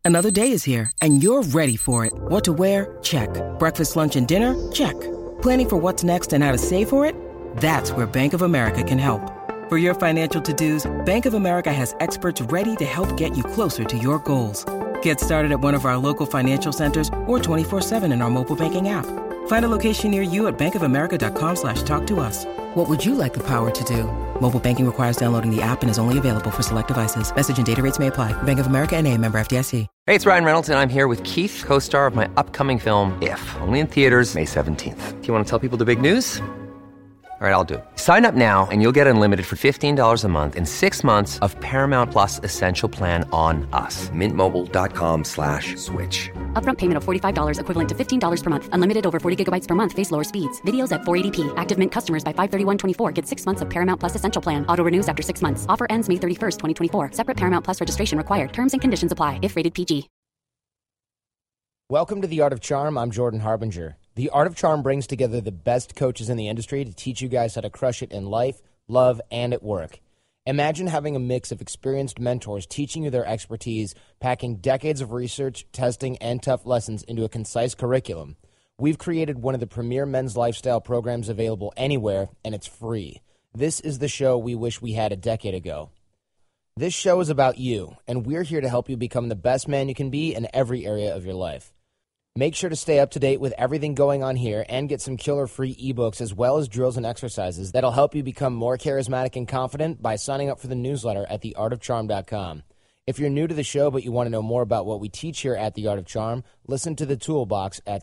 Another day is here, and you're ready for it. What to wear? Check. Breakfast, lunch, and dinner? Check. Planning for what's next and how to save for it? That's where Bank of America can help. For your financial to-dos, Bank of America has experts ready to help get you closer to your goals. Get started at one of our local financial centers or 24/7 in our mobile banking app. Find a location near you at bankofamerica.com/talktous. What would you like the power to do? Mobile banking requires downloading the app and is only available for select devices. Message and data rates may apply. Bank of America NA, member FDIC. Hey, it's Ryan Reynolds, and I'm here with Keith, co-star of my upcoming film, If, only in theaters May 17th. Do you want to tell people the big news? All right, I'll do it. Sign up now and you'll get unlimited for $15 a month and 6 months of Paramount Plus Essential Plan on us. MintMobile.com/switch. Upfront payment of $45 equivalent to $15 per month. Unlimited over 40 gigabytes per month. Face lower speeds. Videos at 480p. Active Mint customers by 531.24 get 6 months of Paramount Plus Essential Plan. Auto renews after 6 months. Offer ends May 31st, 2024. Separate Paramount Plus registration required. Terms and conditions apply if rated PG. Welcome to The Art of Charm. I'm Jordan Harbinger. The Art of Charm brings together the best coaches in the industry to teach you guys how to crush it in life, love, and at work. Imagine having a mix of experienced mentors teaching you their expertise, packing decades of research, testing, and tough lessons into a concise curriculum. We've created one of the premier men's lifestyle programs available anywhere, and it's free. This is the show we wish we had a decade ago. This show is about you, and we're here to help you become the best man you can be in every area of your life. Make sure to stay up to date with everything going on here and get some killer free ebooks as well as drills and exercises that'll help you become more charismatic and confident by signing up for the newsletter at theartofcharm.com. If you're new to the show but you want to know more about what we teach here at The Art of Charm, listen to the Toolbox at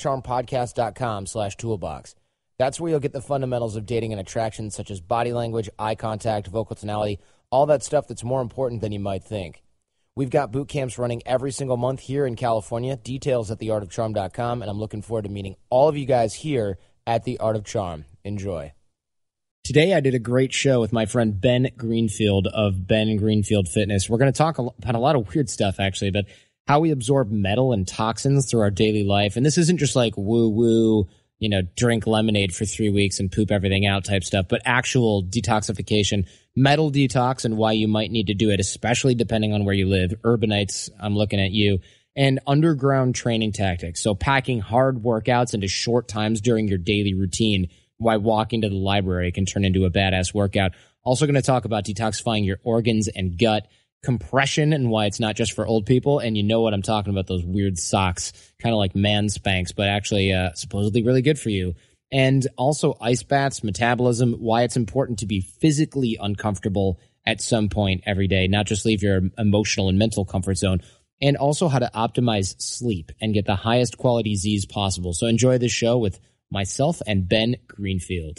theartofcharmpodcast.com/toolbox. That's where you'll get the fundamentals of dating and attraction such as body language, eye contact, vocal tonality, all that stuff that's more important than you might think. We've got boot camps running every single month here in California. Details at theartofcharm.com, and I'm looking forward to meeting all of you guys here at The Art of Charm. Enjoy. Today I did a great show with my friend Ben Greenfield of Ben Greenfield Fitness. We're going to talk about a lot of weird stuff, actually, but how we absorb metal and toxins through our daily life. And this isn't just like woo-woo, drink lemonade for 3 weeks and poop everything out type stuff, but actual detoxification, metal detox, and why you might need to do it, especially depending on where you live. Urbanites, I'm looking at you. And underground training tactics. So packing hard workouts into short times during your daily routine, why walking to the library can turn into a badass workout. Also going to talk about detoxifying your organs and gut, compression and why it's not just for old people. And you know what I'm talking about, those weird socks, kind of like man Spanx, but actually supposedly really good for you. And also ice baths, metabolism, why it's important to be physically uncomfortable at some point every day, not just leave your emotional and mental comfort zone. And also how to optimize sleep and get the highest quality Z's possible. So enjoy this show with myself and Ben Greenfield.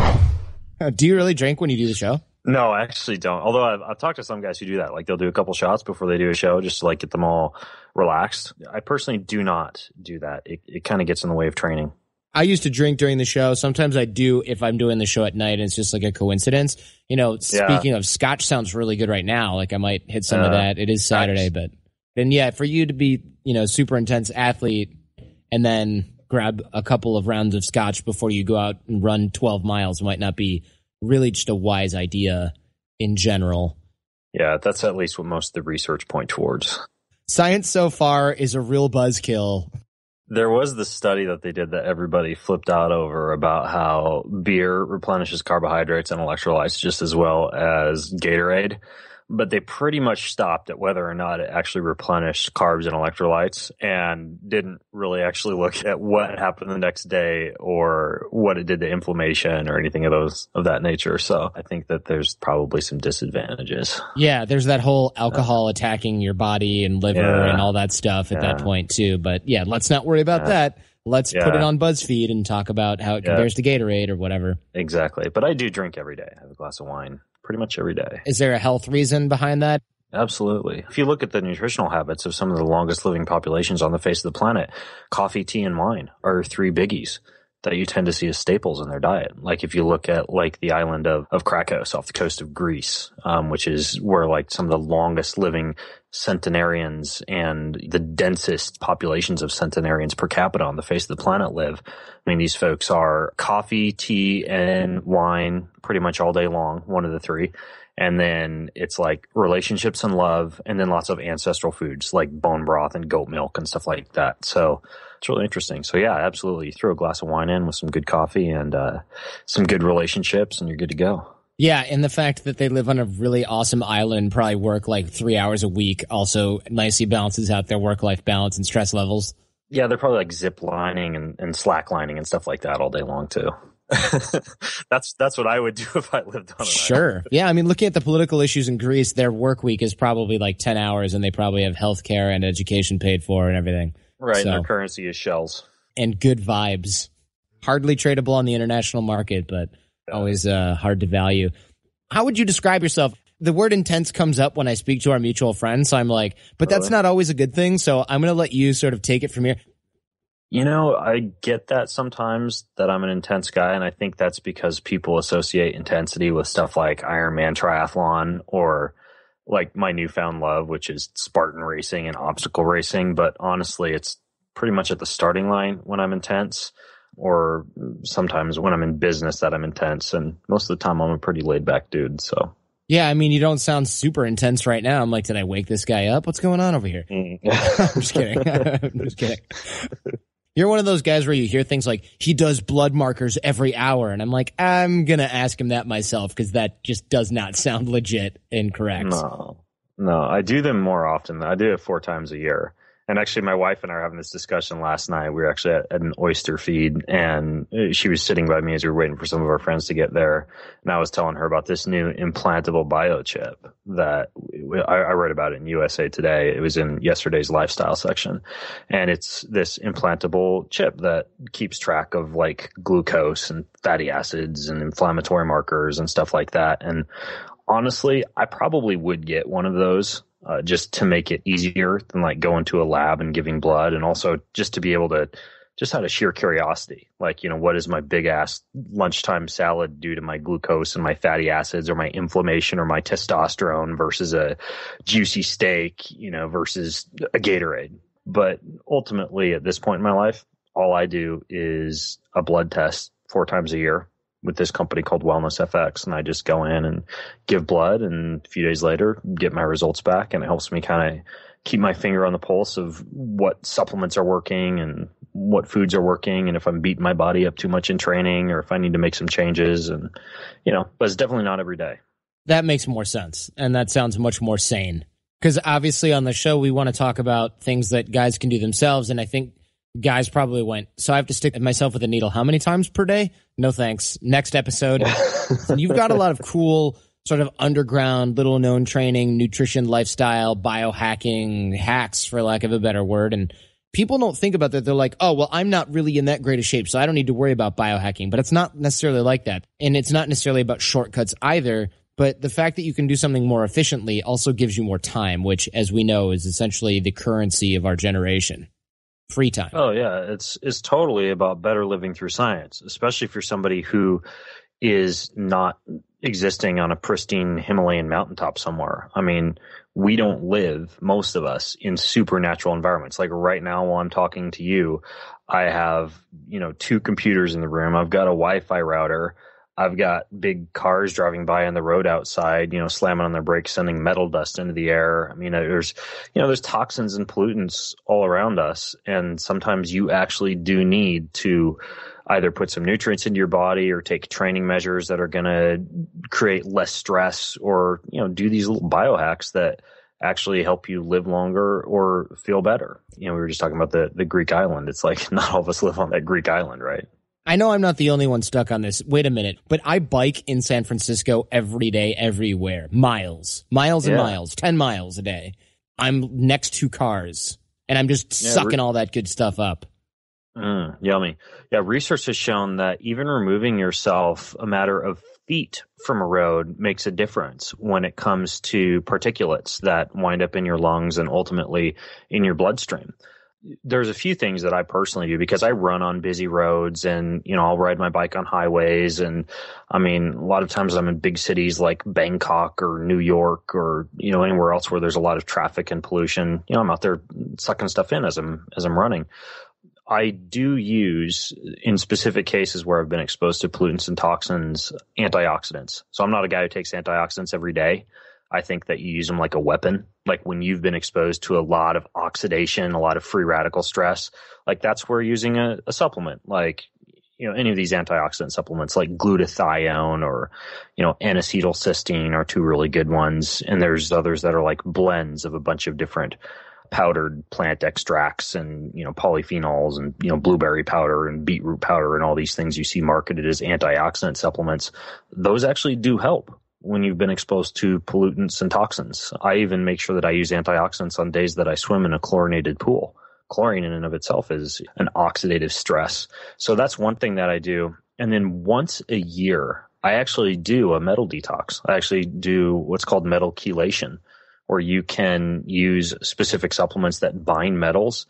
Do you really drink when you do the show? No, I actually don't. Although I've talked to some guys who do that. Like they'll do a couple shots before they do a show just to like get them all relaxed. I personally do not do that. It kind of gets in the way of training. I used to drink during the show. Sometimes I do if I'm doing the show at night and it's just like a coincidence. Speaking of, scotch sounds really good right now. Like I might hit some of that. It is Saturday, but then for you to be, super intense athlete and then grab a couple of rounds of scotch before you go out and run 12 miles might not be really just a wise idea in general. Yeah, that's at least what most of the research point towards. Science so far is a real buzzkill. There was this study that they did that everybody flipped out over about how beer replenishes carbohydrates and electrolytes just as well as Gatorade. But they pretty much stopped at whether or not it actually replenished carbs and electrolytes and didn't really actually look at what happened the next day or what it did to inflammation or anything of that nature. So I think that there's probably some disadvantages. Yeah, there's that whole alcohol attacking your body and liver and all that stuff at that point too. But let's not worry about that. Let's put it on BuzzFeed and talk about how it compares to Gatorade or whatever. Exactly. But I do drink every day. I have a glass of wine pretty much every day. Is there a health reason behind that? Absolutely. If you look at the nutritional habits of some of the longest living populations on the face of the planet, coffee, tea, and wine are 3 biggies that you tend to see as staples in their diet. Like if you look at like the island of Krakos off the coast of Greece, which is where like some of the longest living centenarians and the densest populations of centenarians per capita on the face of the planet live. I mean, these folks are coffee, tea, and wine pretty much all day long, one of the 3. And then it's like relationships and love, and then lots of ancestral foods like bone broth and goat milk and stuff like that. So it's really interesting. So yeah, absolutely. You throw a glass of wine in with some good coffee and some good relationships, and you're good to go. Yeah, and the fact that they live on a really awesome island, probably work like 3 hours a week, also nicely balances out their work-life balance and stress levels. Yeah, they're probably like zip lining and slack lining and stuff like that all day long too. That's what I would do if I lived on an island. Yeah, I mean, looking at the political issues in Greece, their work week is probably like 10 hours, and they probably have health care and education paid for and everything. Right, and their currency is shells. And good vibes. Hardly tradable on the international market, but always hard to value. How would you describe yourself? The word intense comes up when I speak to our mutual friends, so I'm like, but that's not always a good thing, so I'm going to let you sort of take it from here. You know, I get that sometimes, that I'm an intense guy, and I think that's because people associate intensity with stuff like Ironman triathlon or like my newfound love, which is Spartan racing and obstacle racing. But honestly, it's pretty much at the starting line when I'm intense, or sometimes when I'm in business that I'm intense. And most of the time I'm a pretty laid back dude. So yeah, I mean, you don't sound super intense right now. I'm like, did I wake this guy up? What's going on over here? I'm just kidding. I'm just kidding. You're one of those guys where you hear things like, he does blood markers every hour. And I'm like, I'm going to ask him that myself, because that just does not sound legit and correct. No, I do them more often. I do it 4 times a year. And actually, my wife and I were having this discussion last night. We were actually at an oyster feed, and she was sitting by me as we were waiting for some of our friends to get there. And I was telling her about this new implantable biochip that I read about it in USA Today. It was in yesterday's lifestyle section. And it's this implantable chip that keeps track of like glucose and fatty acids and inflammatory markers and stuff like that. And honestly, I probably would get one of those. Just to make it easier than like going to a lab and giving blood, and also just to be able to, just out of sheer curiosity, like, you know, what does my big ass lunchtime salad do to my glucose and my fatty acids or my inflammation or my testosterone versus a juicy steak, you know, versus a Gatorade. But ultimately at this point in my life, all I do is a blood test 4 times a year with this company called Wellness FX. And I just go in and give blood, and a few days later get my results back. And it helps me kind of keep my finger on the pulse of what supplements are working and what foods are working. And if I'm beating my body up too much in training, or if I need to make some changes, and, you know, but it's definitely not every day. That makes more sense. And that sounds much more sane, because obviously on the show, we want to talk about things that guys can do themselves. And I think guys probably went, so I have to stick myself with a needle how many times per day? No thanks. Next episode. You've got a lot of cool sort of underground, little known training, nutrition, lifestyle, biohacking hacks, for lack of a better word. And people don't think about that. They're like, oh, well, I'm not really in that great a shape, so I don't need to worry about biohacking. But it's not necessarily like that. And it's not necessarily about shortcuts either. But the fact that you can do something more efficiently also gives you more time, which, as we know, is essentially the currency of our generation. Free time. Oh yeah, it's totally about better living through science, especially if you're somebody who is not existing on a pristine Himalayan mountaintop somewhere. I mean, we don't live, most of us, in supernatural environments. Like right now while I'm talking to you, I have, you know, 2 computers in the room. I've got a Wi-Fi router. I've got big cars driving by on the road outside, you know, slamming on their brakes, sending metal dust into the air. I mean, there's toxins and pollutants all around us. And sometimes you actually do need to either put some nutrients into your body or take training measures that are going to create less stress, or, you know, do these little biohacks that actually help you live longer or feel better. You know, we were just talking about the Greek island. It's like not all of us live on that Greek island, right? I know I'm not the only one stuck on this. Wait a minute. But I bike in San Francisco every day, everywhere. Miles and miles, 10 miles a day. I'm next to cars, and I'm just sucking all that good stuff up. Yummy. Yeah, research has shown that even removing yourself a matter of feet from a road makes a difference when it comes to particulates that wind up in your lungs and ultimately in your bloodstream. There's a few things that I personally do because I run on busy roads, and, you know, I'll ride my bike on highways. And I mean, a lot of times I'm in big cities like Bangkok or New York or, you know, anywhere else where there's a lot of traffic and pollution. You know, I'm out there sucking stuff in as I'm running. I do use, in specific cases where I've been exposed to pollutants and toxins, antioxidants. So I'm not a guy who takes antioxidants every day. I think that you use them like a weapon. Like when you've been exposed to a lot of oxidation, a lot of free radical stress, like that's where using a supplement, like, any of these antioxidant supplements like glutathione or, N-acetylcysteine are two really good ones. And there's others that are like blends of a bunch of different powdered plant extracts and, polyphenols and, blueberry powder and beetroot powder and all these things you see marketed as antioxidant supplements. Those actually do help when you've been exposed to pollutants and toxins. I even make sure that I use antioxidants on days that I swim in a chlorinated pool. Chlorine in and of itself is an oxidative stress. So that's one thing that I do. And then once a year, I actually do a metal detox. I actually do what's called metal chelation, where you can use specific supplements that bind metals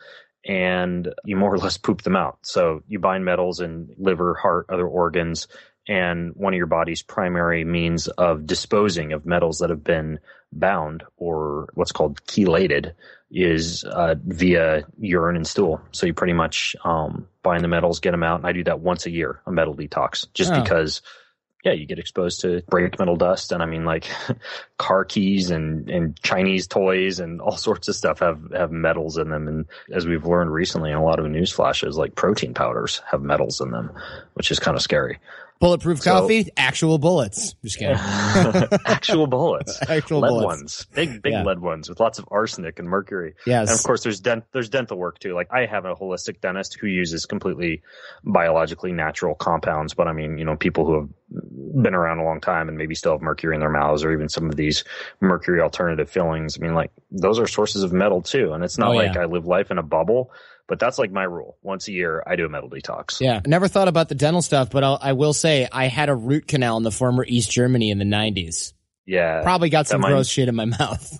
and you more or less poop them out. So you bind metals in liver, heart, other organs, and one of your body's primary means of disposing of metals that have been bound or what's called chelated is via urine and stool. So you pretty much bind the metals, get them out, and I do that once a year, a metal detox, just because you get exposed to brake metal dust. And I mean, like car keys and Chinese toys and all sorts of stuff have metals in them. And as we've learned recently in a lot of news flashes, like protein powders have metals in them, which is kind of scary. Bulletproof coffee, actual bullets. Just kidding. Actual bullets. Actual lead bullets. Ones. Big lead ones with lots of arsenic and mercury. Yes. And of course there's dental work too. Like I have a holistic dentist who uses completely biologically natural compounds, but I mean, people who have been around a long time and maybe still have mercury in their mouths or even some of these mercury alternative fillings. I mean, like those are sources of metal too. And it's not I live life in a bubble. But that's like my rule. Once a year, I do a metal detox. Yeah. Never thought about the dental stuff, but I will say I had a root canal in the former East Germany in the 90s. Yeah. Probably got some gross shit in my mouth.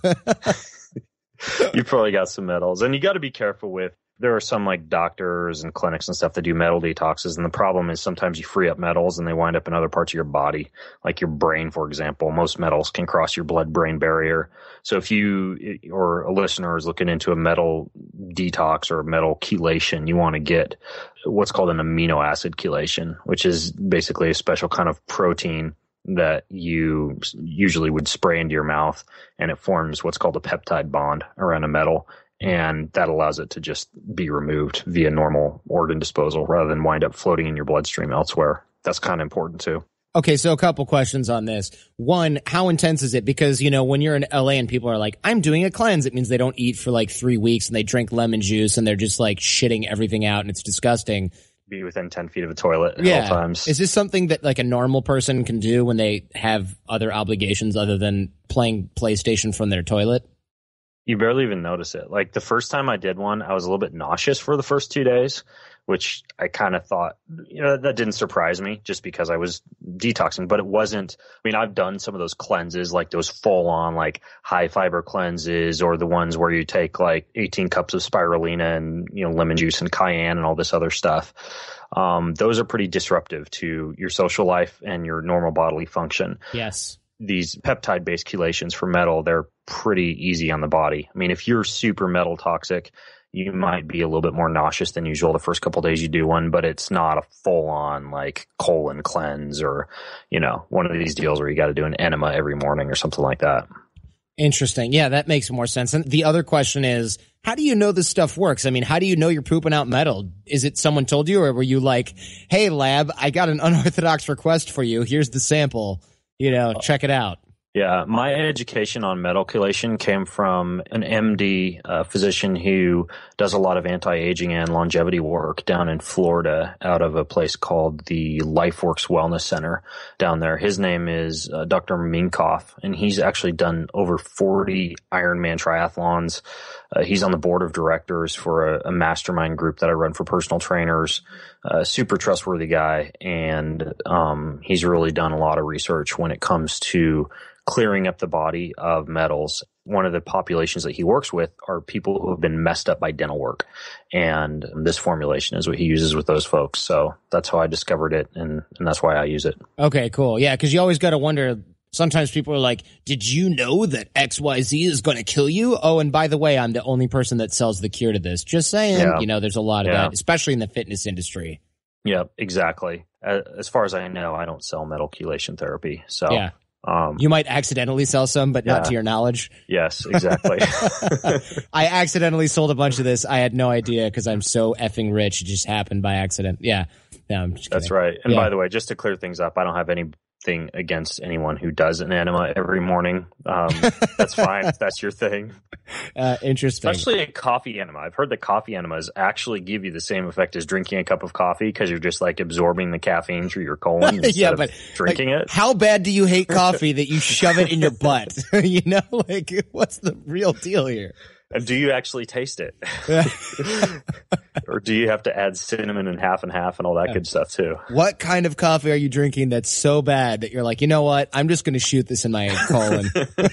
You probably got some metals. And you got to be careful with, there are some like doctors and clinics and stuff that do metal detoxes. And the problem is sometimes you free up metals and they wind up in other parts of your body, like your brain, for example. Most metals can cross your blood-brain barrier. So if you or a listener is looking into a metal detox or metal chelation, you want to get what's called an amino acid chelation, which is basically a special kind of protein that you usually would spray into your mouth, and it forms what's called a peptide bond around a metal. And that allows it to just be removed via normal organ disposal rather than wind up floating in your bloodstream elsewhere. That's kind of important too. Okay, so a couple questions on this. One, how intense is it? Because, when you're in LA and people are like, I'm doing a cleanse, it means they don't eat for like 3 weeks and they drink lemon juice and they're just like shitting everything out and it's disgusting. Be within 10 feet of a toilet at all times. Is this something that like a normal person can do when they have other obligations other than playing PlayStation from their toilet? You barely even notice it. Like the first time I did one, I was a little bit nauseous for the first 2 days, which I kind of thought, that didn't surprise me just because I was detoxing, but it wasn't. I mean, I've done some of those cleanses, like those full on like high fiber cleanses, or the ones where you take like 18 cups of spirulina and, lemon juice and cayenne and all this other stuff. Those are pretty disruptive to your social life and your normal bodily function. Yes. These peptide-based chelations for metal, they're pretty easy on the body. I mean, if you're super metal toxic, you might be a little bit more nauseous than usual the first couple of days you do one, but it's not a full-on like colon cleanse or, one of these deals where you got to do an enema every morning or something like that. Interesting. Yeah, that makes more sense. And the other question is, how do you know this stuff works? I mean, how do you know you're pooping out metal? Is it someone told you, or were you like, hey, lab, I got an unorthodox request for you. Here's the sample. Check it out. Yeah, my education on metal chelation came from an MD physician who does a lot of anti-aging and longevity work down in Florida out of a place called the LifeWorks Wellness Center down there. His name is Dr. Minkoff, and he's actually done over 40 Ironman triathlons. He's on the board of directors for a mastermind group that I run for personal trainers. Super trustworthy guy, and he's really done a lot of research when it comes to clearing up the body of metals. One of the populations that he works with are people who have been messed up by dental work, and this formulation is what he uses with those folks. So that's how I discovered it, and that's why I use it. Okay, cool. Yeah, because you always got to wonder, Sometimes people are like, did you know that XYZ is going to kill you? Oh, and by the way, I'm the only person that sells the cure to this. Just saying, there's a lot of that, especially in the fitness industry. Yeah, exactly. As far as I know, I don't sell metal chelation therapy. So you might accidentally sell some, but not to your knowledge. Yes, exactly. I accidentally sold a bunch of this. I had no idea because I'm so effing rich. It just happened by accident. Yeah. No, I'm just kidding. That's right. And by the way, just to clear things up, I don't have anything against anyone who does an enema every morning. That's fine if that's your thing. Interesting. Especially a coffee enema. I've heard that coffee enemas actually give you the same effect as drinking a cup of coffee because you're just like absorbing the caffeine through your colon instead of drinking it. How bad do you hate coffee that you shove it in your butt? What's the real deal here? And do you actually taste it? Or do you have to add cinnamon and half and all that good stuff too? What kind of coffee are you drinking that's so bad that you're like, you know what? I'm just going to shoot this in my colon.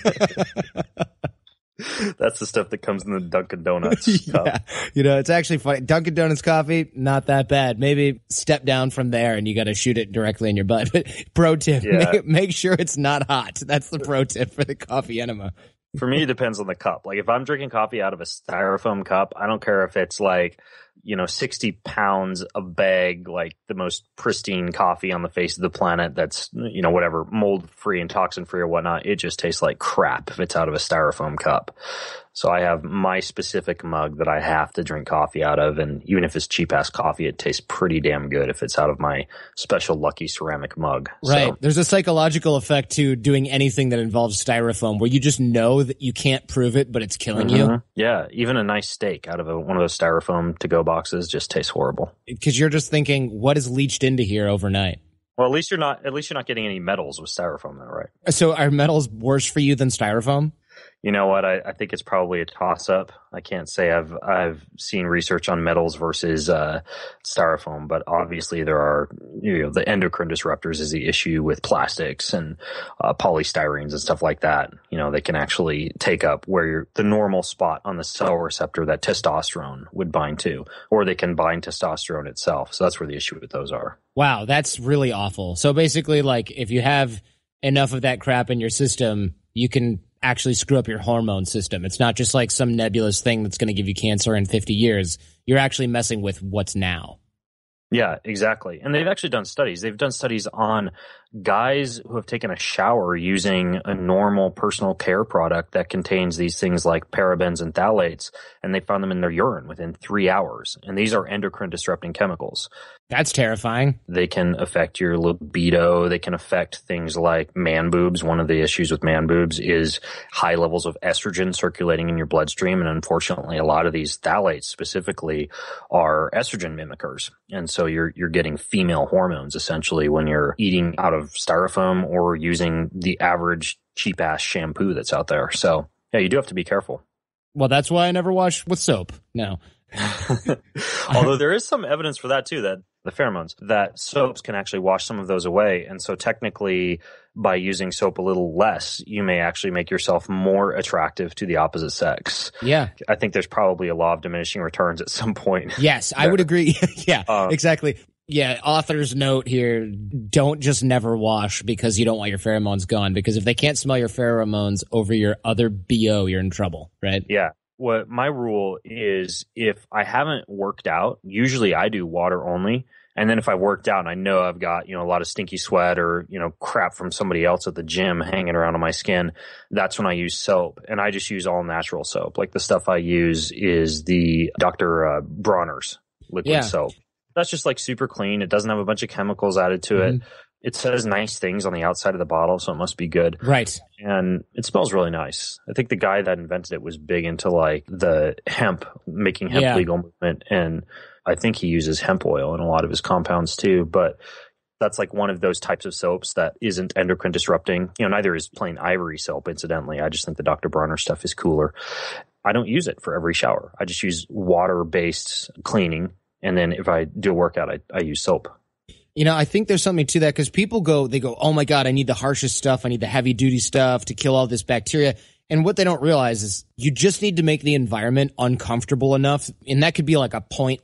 That's the stuff that comes in the Dunkin' Donuts cup. It's actually funny. Dunkin' Donuts coffee, not that bad. Maybe step down from there and you got to shoot it directly in your butt. But pro tip, make sure it's not hot. That's the pro tip for the coffee enema. For me, it depends on the cup. Like if I'm drinking coffee out of a styrofoam cup, I don't care if it's like, 60 pounds a bag, like the most pristine coffee on the face of the planet that's, whatever, mold free and toxin free or whatnot. It just tastes like crap if it's out of a styrofoam cup. So I have my specific mug that I have to drink coffee out of. And even if it's cheap ass coffee, it tastes pretty damn good if it's out of my special lucky ceramic mug. Right. So, there's a psychological effect to doing anything that involves styrofoam where you just know that you can't prove it, but it's killing you. Yeah. Even a nice steak out of one of those styrofoam to-go boxes just tastes horrible. Because you're just thinking, what is leached into here overnight? Well, at least you're not getting any metals with styrofoam though, right? So are metals worse for you than styrofoam? You know what? I think it's probably a toss-up. I can't say I've seen research on metals versus styrofoam, but obviously there are the endocrine disruptors is the issue with plastics and polystyrenes and stuff like that. They can actually take up where the normal spot on the cell receptor that testosterone would bind to, or they can bind testosterone itself. So that's where the issue with those are. Wow, that's really awful. So basically, like if you have enough of that crap in your system, you can actually screw up your hormone system. It's not just like some nebulous thing that's going to give you cancer in 50 years. You're actually messing with what's now. Yeah, exactly. And they've actually done studies. They've done studies on guys who have taken a shower using a normal personal care product that contains these things like parabens and phthalates, and they found them in their urine within 3 hours. And these are endocrine disrupting chemicals. That's terrifying. They can affect your libido. They can affect things like man boobs. One of the issues with man boobs is high levels of estrogen circulating in your bloodstream. And unfortunately, a lot of these phthalates specifically are estrogen mimickers. And so you're getting female hormones essentially when you're eating out of styrofoam or using the average cheap ass shampoo that's out there. So yeah, you do have to be careful. Well, that's why I never wash with soap. No. Although there is some evidence for that too, that the pheromones, that soaps can actually wash some of those away. And so technically by using soap a little less, you may actually make yourself more attractive to the opposite sex. Yeah. I think there's probably a law of diminishing returns at some point. Yes, I would agree. Yeah, exactly. Yeah, author's note here, don't just never wash because you don't want your pheromones gone, because if they can't smell your pheromones over your other BO, you're in trouble, right? Yeah. What my rule is, if I haven't worked out, usually I do water only. And then if I worked out and I know I've got, a lot of stinky sweat or, crap from somebody else at the gym hanging around on my skin, that's when I use soap. And I just use all natural soap. Like the stuff I use is the Dr. Bronner's liquid soap. That's just like super clean. It doesn't have a bunch of chemicals added to it. It says nice things on the outside of the bottle, so it must be good. Right. And it smells really nice. I think the guy that invented it was big into like the making hemp legal movement. And I think he uses hemp oil in a lot of his compounds too. But that's like one of those types of soaps that isn't endocrine disrupting. Neither is plain ivory soap, incidentally. I just think the Dr. Bronner stuff is cooler. I don't use it for every shower. I just use water-based cleaning. And then if I do a workout, I use soap. I think there's something to that because people go, oh my God, I need the harshest stuff. I need the heavy duty stuff to kill all this bacteria. And what they don't realize is you just need to make the environment uncomfortable enough. And that could be like a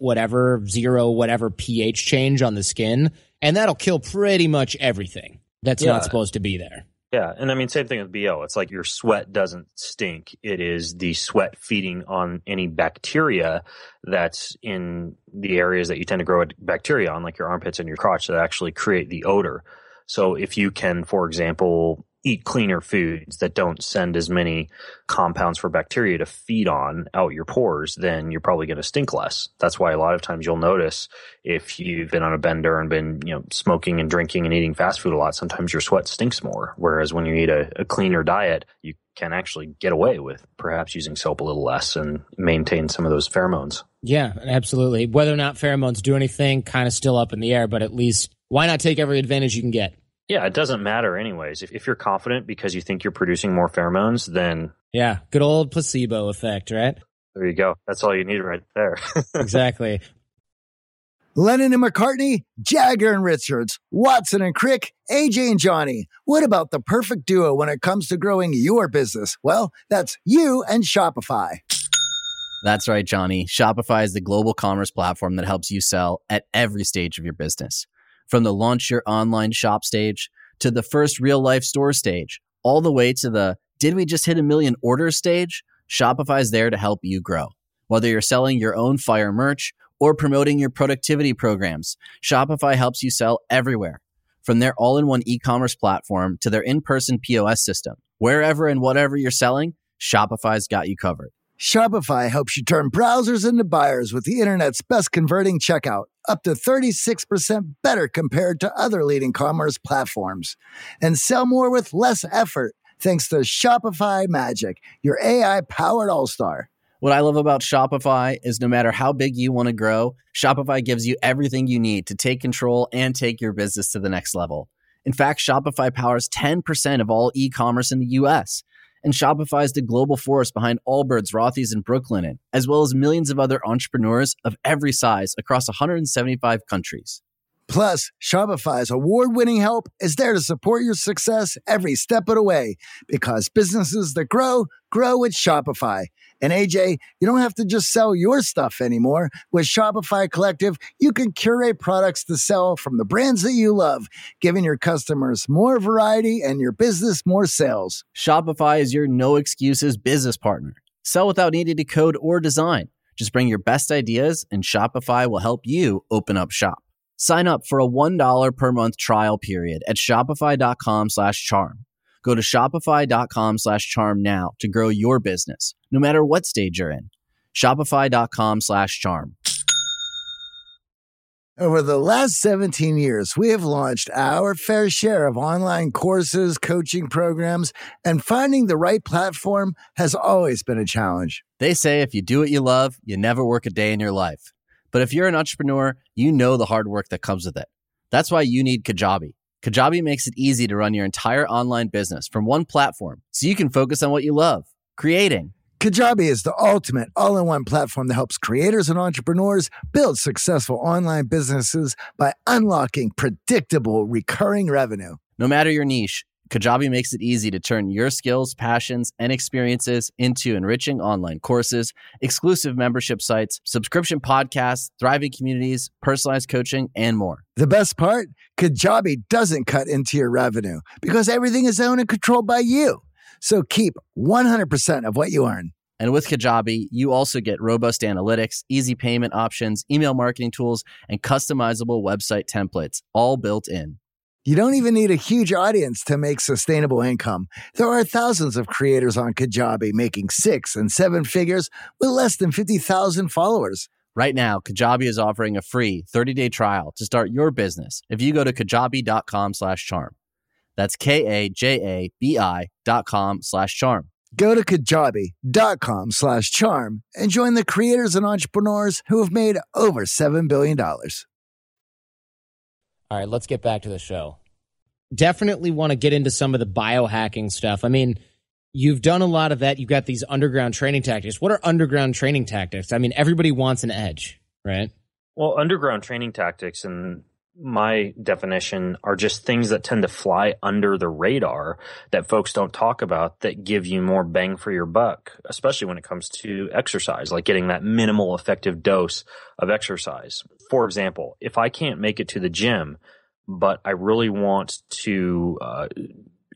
0 whatever pH change on the skin. And that'll kill pretty much everything that's not supposed to be there. Yeah. And I mean, same thing with BO. It's like your sweat doesn't stink. It is the sweat feeding on any bacteria that's in the areas that you tend to grow bacteria on, like your armpits and your crotch, that actually create the odor. So if you can, for example, eat cleaner foods that don't send as many compounds for bacteria to feed on out your pores, then you're probably going to stink less. That's why a lot of times you'll notice if you've been on a bender and been, smoking and drinking and eating fast food a lot, sometimes your sweat stinks more. Whereas when you eat a cleaner diet, you can actually get away with perhaps using soap a little less and maintain some of those pheromones. Yeah, absolutely. Whether or not pheromones do anything, kind of still up in the air, but at least why not take every advantage you can get? Yeah, it doesn't matter anyways. If you're confident because you think you're producing more pheromones, then... Yeah, good old placebo effect, right? There you go. That's all you need right there. Exactly. Lennon and McCartney, Jagger and Richards, Watson and Crick, AJ and Johnny. What about the perfect duo when it comes to growing your business? Well, that's you and Shopify. That's right, Johnny. Shopify is the global commerce platform that helps you sell at every stage of your business. From the launch your online shop stage to the first real life store stage, all the way to the did we just hit 1 million orders stage, Shopify is there to help you grow. Whether you're selling your own fire merch or promoting your productivity programs, Shopify helps you sell everywhere. From their all-in-one e-commerce platform to their in-person POS system, wherever and whatever you're selling, Shopify's got you covered. Shopify helps you turn browsers into buyers with the internet's best converting checkout, up to 36% better compared to other leading commerce platforms. And sell more with less effort thanks to Shopify Magic, your AI-powered all-star. What I love about Shopify is no matter how big you want to grow, Shopify gives you everything you need to take control and take your business to the next level. In fact, Shopify powers 10% of all e-commerce in the U.S., and Shopify is the global force behind Allbirds, Rothy's, and Brooklinen, as well as millions of other entrepreneurs of every size across 175 countries. Plus, Shopify's award-winning help is there to support your success every step of the way, because businesses that grow with Shopify. And AJ, you don't have to just sell your stuff anymore. With Shopify Collective, you can curate products to sell from the brands that you love, giving your customers more variety and your business more sales. Shopify is your no-excuses business partner. Sell without needing to code or design. Just bring your best ideas, and Shopify will help you open up shop. Sign up for a $1 per month trial period at shopify.com/charm. Go to shopify.com/charm now to grow your business, no matter what stage you're in. Shopify.com/charm. Over the last 17 years, we have launched our fair share of online courses, coaching programs, and finding the right platform has always been a challenge. They say if you do what you love, you never work a day in your life. But if you're an entrepreneur, you know the hard work that comes with it. That's why you need Kajabi. Kajabi makes it easy to run your entire online business from one platform so you can focus on what you love, creating. Kajabi is the ultimate all-in-one platform that helps creators and entrepreneurs build successful online businesses by unlocking predictable, recurring revenue. No matter your niche, Kajabi makes it easy to turn your skills, passions, and experiences into enriching online courses, exclusive membership sites, subscription podcasts, thriving communities, personalized coaching, and more. The best part? Kajabi doesn't cut into your revenue because everything is owned and controlled by you. So keep 100% of what you earn. And with Kajabi, you also get robust analytics, easy payment options, email marketing tools, and customizable website templates, all built in. You don't even need a huge audience to make sustainable income. There are thousands of creators on Kajabi making 6 and 7 figures with less than 50,000 followers. Right now, Kajabi is offering a free 30-day trial to start your business if you go to kajabi.com/charm. That's KAJABI.com/charm. Go to kajabi.com/charm and join the creators and entrepreneurs who have made over $7 billion. All right, let's get back to the show. Definitely want to get into some of the biohacking stuff. I mean, you've done a lot of that. You've got these underground training tactics. What are underground training tactics? I mean, everybody wants an edge, right? Well, underground training tactics, in my definition, are just things that tend to fly under the radar that folks don't talk about that give you more bang for your buck, especially when it comes to exercise, like getting that minimal effective dose of exercise. For example, if I can't make it to the gym, but I really want to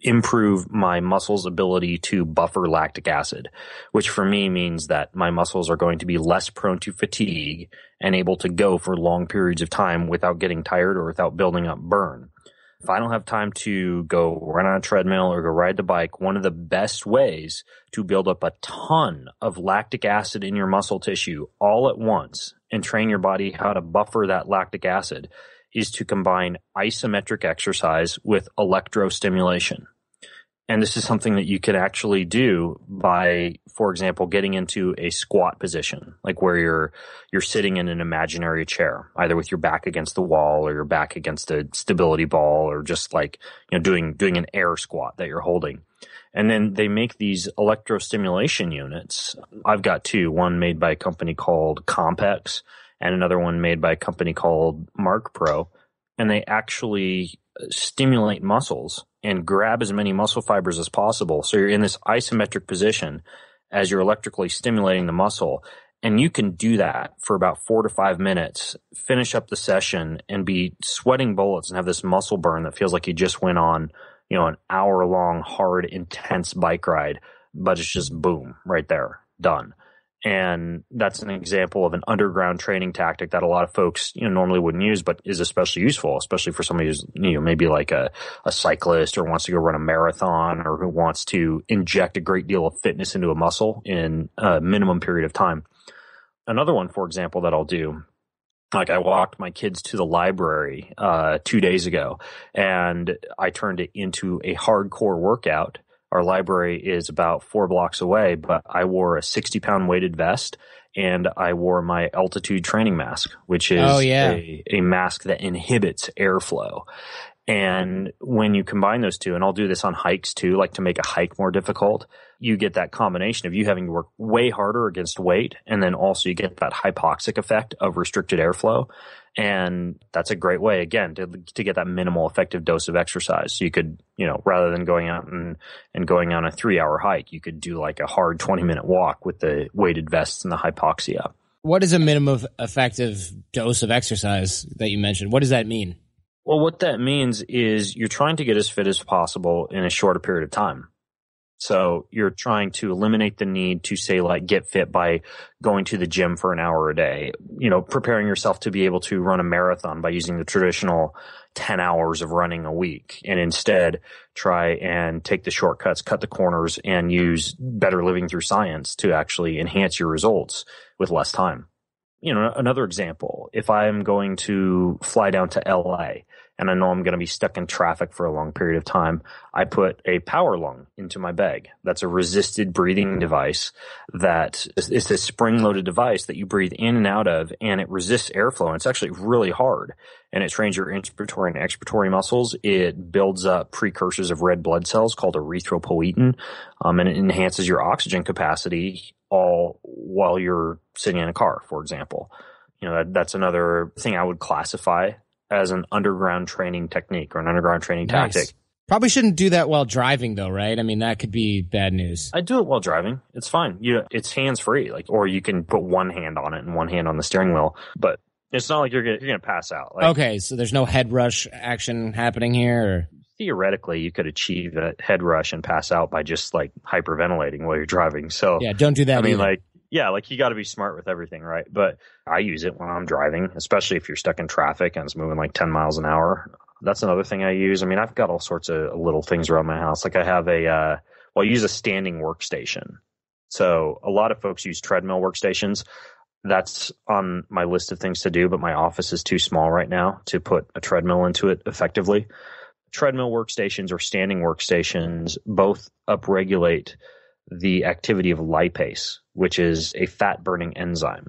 improve my muscles' ability to buffer lactic acid, which for me means that my muscles are going to be less prone to fatigue and able to go for long periods of time without getting tired or without building up burn. If I don't have time to go run on a treadmill or go ride the bike, one of the best ways to build up a ton of lactic acid in your muscle tissue all at once and train your body how to buffer that lactic acid is to combine isometric exercise with electrostimulation. And this is something that you can actually do by, for example, getting into a squat position, like where you're sitting in an imaginary chair, either with your back against the wall or your back against a stability ball, or just like, doing an air squat that you're holding. And then they make these electrostimulation units. I've got two, one made by a company called Compex and another one made by a company called Mark Pro. And they actually stimulate muscles and grab as many muscle fibers as possible. So you're in this isometric position as you're electrically stimulating the muscle. And you can do that for about 4 to 5 minutes, finish up the session and be sweating bullets and have this muscle burn that feels like you just went on, an hour-long, hard, intense bike ride, but it's just boom, right there, done. And that's an example of an underground training tactic that a lot of folks, normally wouldn't use, but is especially useful, especially for somebody who's, maybe like a cyclist or wants to go run a marathon or who wants to inject a great deal of fitness into a muscle in a minimum period of time. Another one, for example, that I'll do, like I walked my kids to the library 2 days ago, and I turned it into a hardcore workout. Our library is about 4 blocks away, but I wore a 60-pound weighted vest and I wore my altitude training mask, which is a mask that inhibits airflow. And when you combine those two, and I'll do this on hikes too, like to make a hike more difficult, you get that combination of you having to work way harder against weight, and then also you get that hypoxic effect of restricted airflow. And that's a great way, again, to get that minimal effective dose of exercise. So you could, rather than going out and going on a 3-hour hike, you could do like a hard 20-minute walk with the weighted vests and the hypoxia. What is a minimum effective dose of exercise that you mentioned? What does that mean? Well, what that means is you're trying to get as fit as possible in a shorter period of time. So you're trying to eliminate the need to, say, like get fit by going to the gym for an hour a day, preparing yourself to be able to run a marathon by using the traditional 10 hours of running a week, and instead try and take the shortcuts, cut the corners, and use better living through science to actually enhance your results with less time. Another example, if I'm going to fly down to LA and I know I'm going to be stuck in traffic for a long period of time, I put a power lung into my bag. That's a resisted breathing device that is a spring-loaded device that you breathe in and out of, and it resists airflow. And it's actually really hard, and it trains your inspiratory and expiratory muscles. It builds up precursors of red blood cells called erythropoietin, and it enhances your oxygen capacity all while you're sitting in a car, for example. That's another thing I would classify as an underground training technique or an underground training tactic. Probably shouldn't do that while driving, though, right? I mean, that could be bad news. I do it while driving. It's fine. It's hands-free, or you can put one hand on it and one hand on the steering wheel, but it's not like you're gonna pass out. Okay, so there's no head rush action happening here? Or? Theoretically, you could achieve a head rush and pass out by just like hyperventilating while you're driving. So yeah, don't do that. I mean, you got to be smart with everything, right? But I use it when I'm driving, especially if you're stuck in traffic and it's moving like 10 miles an hour. That's another thing I use. I mean, I've got all sorts of little things around my house. Like I have I use a standing workstation. So a lot of folks use treadmill workstations. That's on my list of things to do, but my office is too small right now to put a treadmill into it effectively. Treadmill workstations or standing workstations both upregulate the activity of lipase, which is a fat-burning enzyme.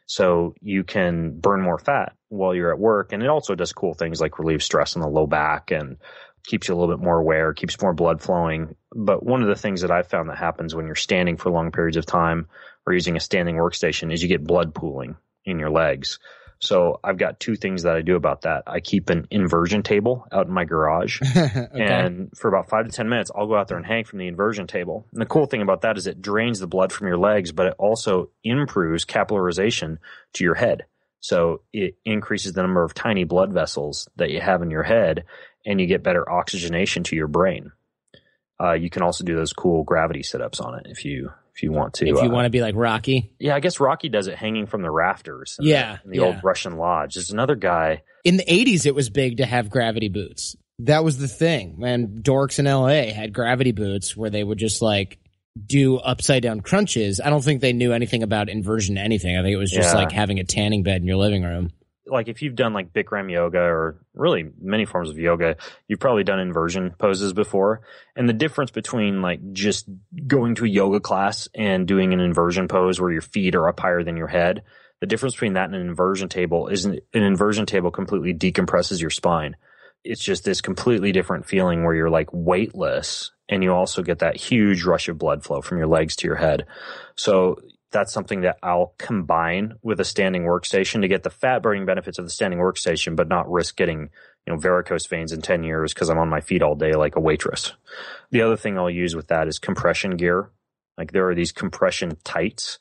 So you can burn more fat while you're at work, and it also does cool things like relieve stress on the low back and keeps you a little bit more aware, keeps more blood flowing. But one of the things that I've found that happens when you're standing for long periods of time or using a standing workstation is you get blood pooling in your legs. So I've got two things that I do about that. I keep an inversion table out in my garage. Okay. And for about 5 to 10 minutes, I'll go out there and hang from the inversion table. And the cool thing about that is it drains the blood from your legs, but it also improves capillarization to your head. So it increases the number of tiny blood vessels that you have in your head, and you get better oxygenation to your brain. You can also do those cool gravity sit-ups on it if you want to. If you want to be like Rocky. Yeah, I guess Rocky does it hanging from the rafters. In the old Russian lodge. There's another guy. In the 80s, it was big to have gravity boots. That was the thing, man. Dorks in LA had gravity boots where they would just like do upside down crunches. I don't think they knew anything about inversion anything. I think it was just like having a tanning bed in your living room. Like if you've done like Bikram yoga or really many forms of yoga, you've probably done inversion poses before. And the difference between like just going to a yoga class and doing an inversion pose where your feet are up higher than your head, the difference between that and an inversion table is an inversion table completely decompresses your spine. It's just this completely different feeling where you're like weightless, and you also get that huge rush of blood flow from your legs to your head. So that's something that I'll combine with a standing workstation to get the fat burning benefits of the standing workstation, but not risk getting, varicose veins in 10 years because I'm on my feet all day like a waitress. The other thing I'll use with that is compression gear. Like there are these compression tights,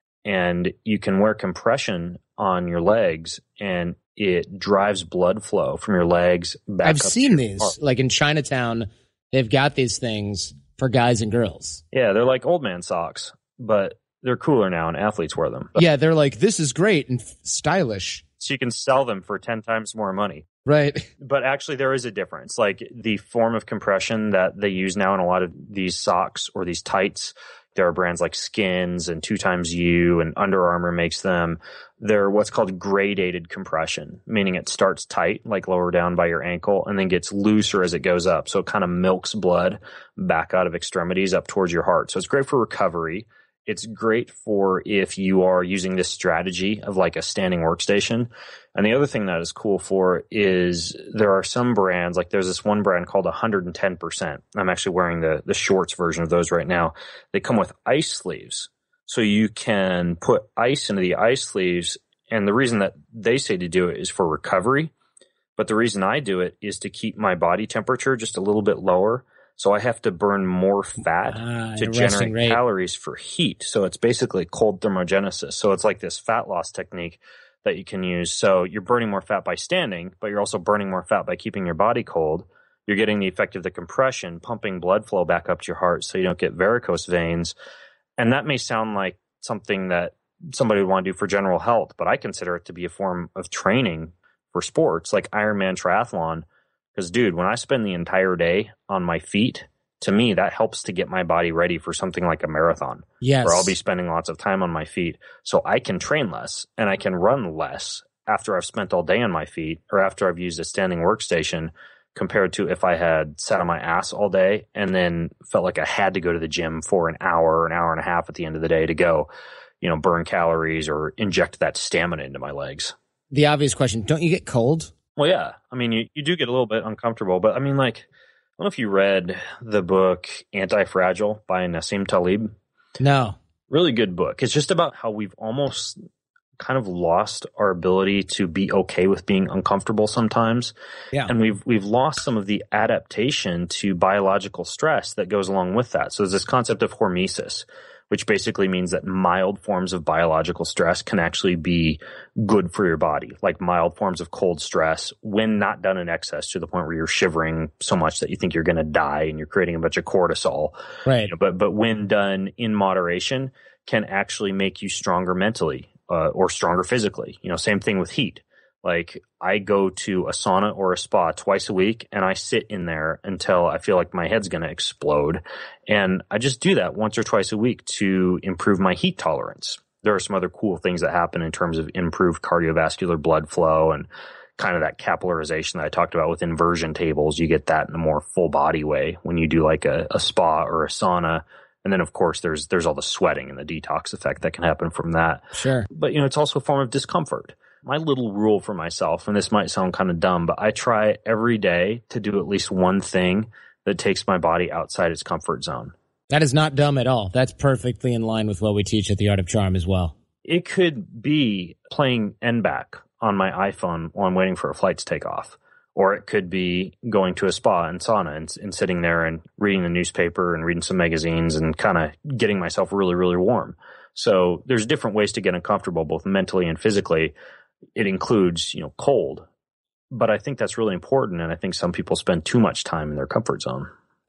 and you can wear compression on your legs and it drives blood flow from your legs back. I've seen these, like in Chinatown, they've got these things for guys and girls. Yeah, they're like old man socks, but they're cooler now and athletes wear them. But yeah, they're like, this is great and stylish. So you can sell them for 10 times more money. Right. But actually there is a difference. Like the form of compression that they use now in a lot of these socks or these tights, there are brands like Skins and 2XU and Under Armour makes them. They're what's called gradated compression, meaning it starts tight, like lower down by your ankle, and then gets looser as it goes up. So it kind of milks blood back out of extremities up towards your heart. So it's great for recovery. It's great for if you are using this strategy of like a standing workstation. And the other thing that is cool for is there are some brands, like there's this one brand called 110%. I'm actually wearing the shorts version of those right now. They come with ice sleeves. So you can put ice into the ice sleeves. And the reason that they say to do it is for recovery. But the reason I do it is to keep my body temperature just a little bit lower. So I have to burn more fat to generate calories for heat. So it's basically cold thermogenesis. So it's like this fat loss technique that you can use. So you're burning more fat by standing, but you're also burning more fat by keeping your body cold. You're getting the effect of the compression, pumping blood flow back up to your heart so you don't get varicose veins. And that may sound like something that somebody would want to do for general health, but I consider it to be a form of training for sports like Ironman triathlon. Because, dude, when I spend the entire day on my feet, to me, that helps to get my body ready for something like a marathon. Yes. Where I'll be spending lots of time on my feet. So I can train less and I can run less after I've spent all day on my feet or after I've used a standing workstation compared to if I had sat on my ass all day and then felt like I had to go to the gym for an hour and a half at the end of the day to go, burn calories or inject that stamina into my legs. The obvious question, don't you get cold? Well, yeah. I mean, you do get a little bit uncomfortable, but I mean, like, I don't know if you read the book Anti-Fragile by Nassim Taleb. No. Really good book. It's just about how we've almost kind of lost our ability to be okay with being uncomfortable sometimes. Yeah. And we've lost some of the adaptation to biological stress that goes along with that. So there's this concept of hormesis, which basically means that mild forms of biological stress can actually be good for your body, like mild forms of cold stress when not done in excess to the point where you're shivering so much that you think you're going to die and you're creating a bunch of cortisol. Right. But when done in moderation can actually make you stronger mentally or stronger physically. Same thing with heat. Like I go to a sauna or a spa twice a week and I sit in there until I feel like my head's going to explode. And I just do that once or twice a week to improve my heat tolerance. There are some other cool things that happen in terms of improved cardiovascular blood flow and kind of that capillarization that I talked about with inversion tables. You get that in a more full body way when you do like a spa or a sauna. And then, of course, there's all the sweating and the detox effect that can happen from that. Sure. But, it's also a form of discomfort. My little rule for myself, and this might sound kind of dumb, but I try every day to do at least one thing that takes my body outside its comfort zone. That is not dumb at all. That's perfectly in line with what we teach at the Art of Charm as well. It could be playing NBAC on my iPhone while I'm waiting for a flight to take off. Or it could be going to a spa and sauna and sitting there and reading the newspaper and reading some magazines and kind of getting myself really, really warm. So there's different ways to get uncomfortable, both mentally and physically. It includes, cold. But I think that's really important. And I think some people spend too much time in their comfort zone.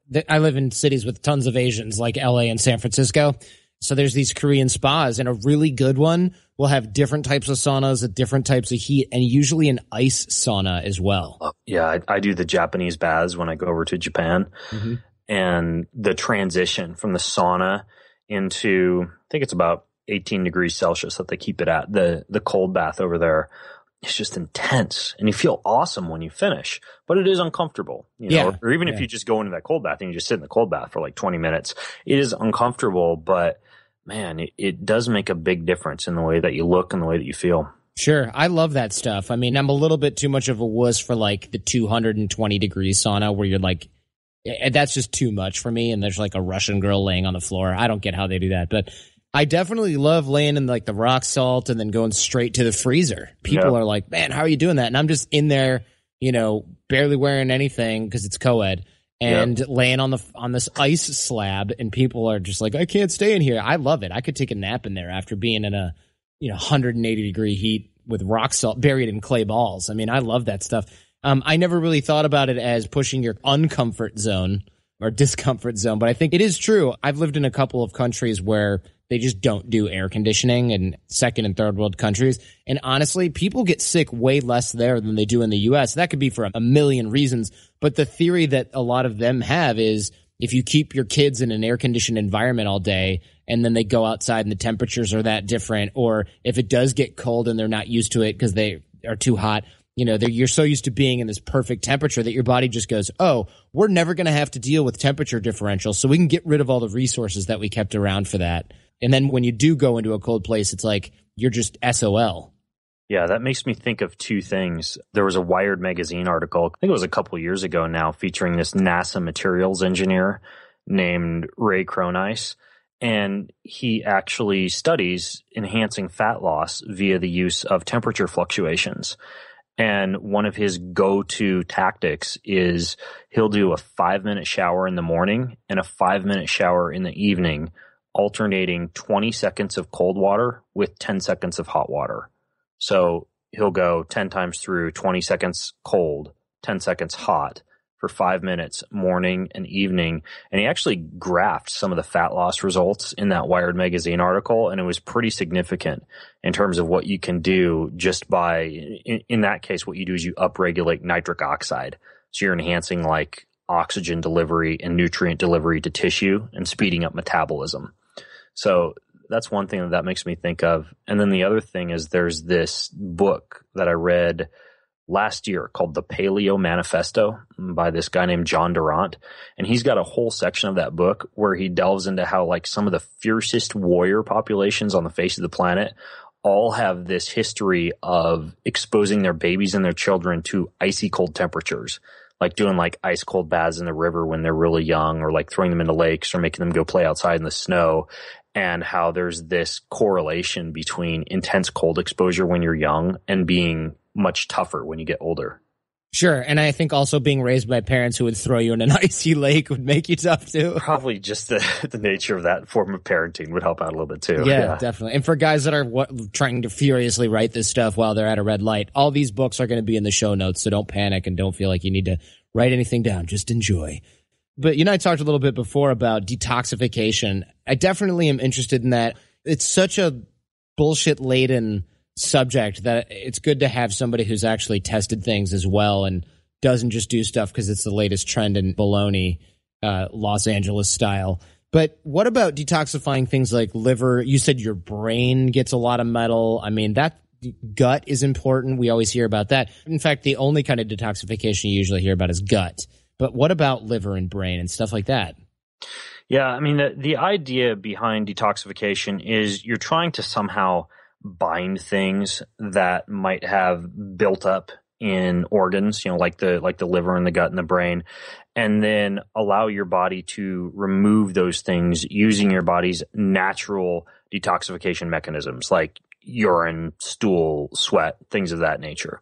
I live in cities with tons of Asians like LA and San Francisco. So there's these Korean spas, and a really good one will have different types of saunas at different types of heat, and usually an ice sauna as well. Yeah, I do the Japanese baths when I go over to Japan. Mm-hmm. And the transition from the sauna into, I think it's about 18 degrees Celsius that they keep it at, the cold bath over there. It's just intense, and you feel awesome when you finish, but it is uncomfortable, you know, or even if you just go into that cold bath and you just sit in the cold bath for like 20 minutes, it is uncomfortable, but man, it does make a big difference in the way that you look and the way that you feel. Sure. I love that stuff. I mean, I'm a little bit too much of a wuss for like the 220 degree sauna where you're like, that's just too much for me. And there's like a Russian girl laying on the floor. I don't get how they do that, but I definitely love laying in like the rock salt and then going straight to the freezer. People are like, man, how are you doing that? And I'm just in there, you know, barely wearing anything because it's co-ed and laying on this ice slab, and people are just like, I can't stay in here. I love it. I could take a nap in there after being in a, 180 degree heat with rock salt buried in clay balls. I mean, I love that stuff. I never really thought about it as pushing your uncomfort zone or discomfort zone, but I think it is true. I've lived in a couple of countries where they just don't do air conditioning in second and third world countries. And honestly, people get sick way less there than they do in the U.S. That could be for a million reasons. But the theory that a lot of them have is if you keep your kids in an air conditioned environment all day and then they go outside and the temperatures are that different, or if it does get cold and they're not used to it because they are too hot, you're so used to being in this perfect temperature that your body just goes, oh, we're never going to have to deal with temperature differential. So we can get rid of all the resources that we kept around for that. And then when you do go into a cold place, it's like you're just SOL. Yeah, that makes me think of two things. There was a Wired magazine article, I think it was a couple of years ago now, featuring this NASA materials engineer named Ray Cronise. And he actually studies enhancing fat loss via the use of temperature fluctuations. And one of his go-to tactics is he'll do a 5-minute shower in the morning and a 5-minute shower in the evening, alternating 20 seconds of cold water with 10 seconds of hot water. So he'll go 10 times through, 20 seconds cold, 10 seconds hot for 5 minutes, morning and evening. And he actually graphed some of the fat loss results in that Wired magazine article, and it was pretty significant in terms of what you can do just by, in that case, what you do is you upregulate nitric oxide. So you're enhancing like oxygen delivery and nutrient delivery to tissue and speeding up metabolism. So that's one thing that makes me think of. And then the other thing is there's this book that I read last year called The Paleo Manifesto by this guy named John Durant. And he's got a whole section of that book where he delves into how like some of the fiercest warrior populations on the face of the planet all have this history of exposing their babies and their children to icy cold temperatures, like doing like ice cold baths in the river when they're really young, or like throwing them into lakes or making them go play outside in the snow. And how there's this correlation between intense cold exposure when you're young and being much tougher when you get older. Sure. And I think also being raised by parents who would throw you in an icy lake would make you tough too. Probably just the nature of that form of parenting would help out a little bit too. Yeah, definitely. And for guys that are trying to furiously write this stuff while they're at a red light, all these books are going to be in the show notes. So don't panic and don't feel like you need to write anything down. Just enjoy. But you and I talked a little bit before about detoxification. I definitely am interested in that. It's such a bullshit-laden subject that it's good to have somebody who's actually tested things as well and doesn't just do stuff because it's the latest trend in baloney, Los Angeles style. But what about detoxifying things like liver? You said your brain gets a lot of metal. I mean, that gut is important. We always hear about that. In fact, the only kind of detoxification you usually hear about is gut. But what about liver and brain and stuff like that? Yeah, I mean, the idea behind detoxification is you're trying to somehow bind things that might have built up in organs, like the liver and the gut and the brain, and then allow your body to remove those things using your body's natural detoxification mechanisms like urine, stool, sweat, things of that nature.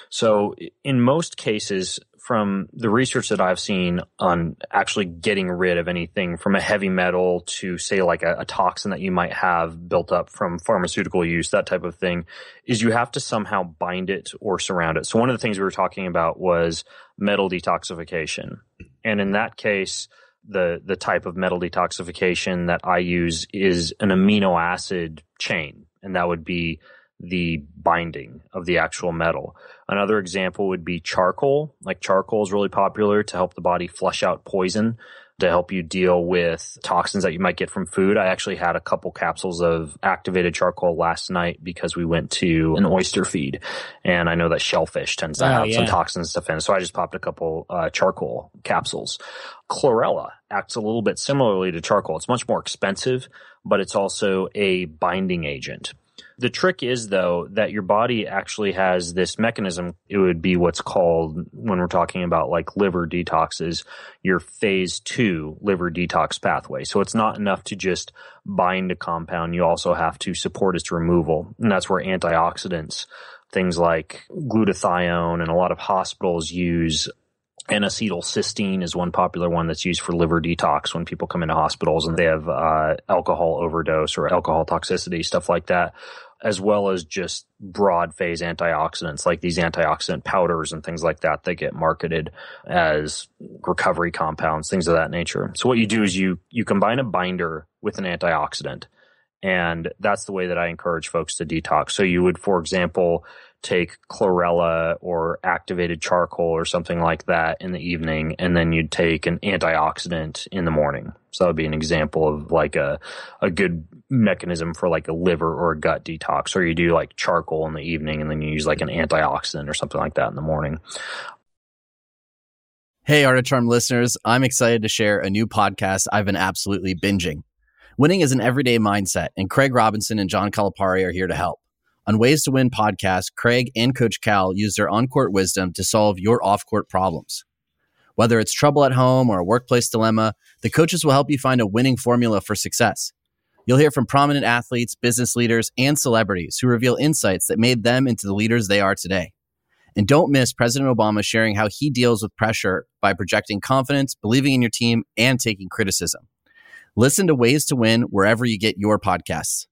So in most cases, from the research that I've seen on actually getting rid of anything from a heavy metal to say like a toxin that you might have built up from pharmaceutical use, that type of thing, is you have to somehow bind it or surround it. So one of the things we were talking about was metal detoxification. And in that case, the type of metal detoxification that I use is an amino acid chain, and that would be the binding of the actual metal. Another example would be charcoal. Like charcoal is really popular to help the body flush out poison, to help you deal with toxins that you might get from food. I actually had a couple capsules of activated charcoal last night because we went to an oyster feed, and I know that shellfish tends to have some toxins to fend. So I just popped a couple charcoal capsules. Chlorella acts a little bit similarly to charcoal. It's much more expensive, but it's also a binding agent. The trick is, though, that your body actually has this mechanism. It would be what's called, when we're talking about like liver detoxes, your phase 2 liver detox pathway. So it's not enough to just bind a compound. You also have to support its removal. And that's where antioxidants, things like glutathione, and a lot of hospitals use N-acetylcysteine is one popular one that's used for liver detox when people come into hospitals and they have alcohol overdose or alcohol toxicity, stuff like that, as well as just broad phase antioxidants like these antioxidant powders and things like that that get marketed as recovery compounds, things of that nature. So what you do is you combine a binder with an antioxidant, and that's the way that I encourage folks to detox. So you would, for example, take chlorella or activated charcoal or something like that in the evening, and then you'd take an antioxidant in the morning. So that would be an example of like a good mechanism for like a liver or a gut detox. Or you do like charcoal in the evening and then you use like an antioxidant or something like that in the morning. Hey, Art of Charm listeners, I'm excited to share a new podcast I've been absolutely binging. Winning is an everyday mindset, and Craig Robinson and John Calipari are here to help. On Ways to Win podcast, Craig and Coach Cal use their on-court wisdom to solve your off-court problems. Whether it's trouble at home or a workplace dilemma, the coaches will help you find a winning formula for success. You'll hear from prominent athletes, business leaders, and celebrities who reveal insights that made them into the leaders they are today. And don't miss President Obama sharing how he deals with pressure by projecting confidence, believing in your team, and taking criticism. Listen to Ways to Win wherever you get your podcasts.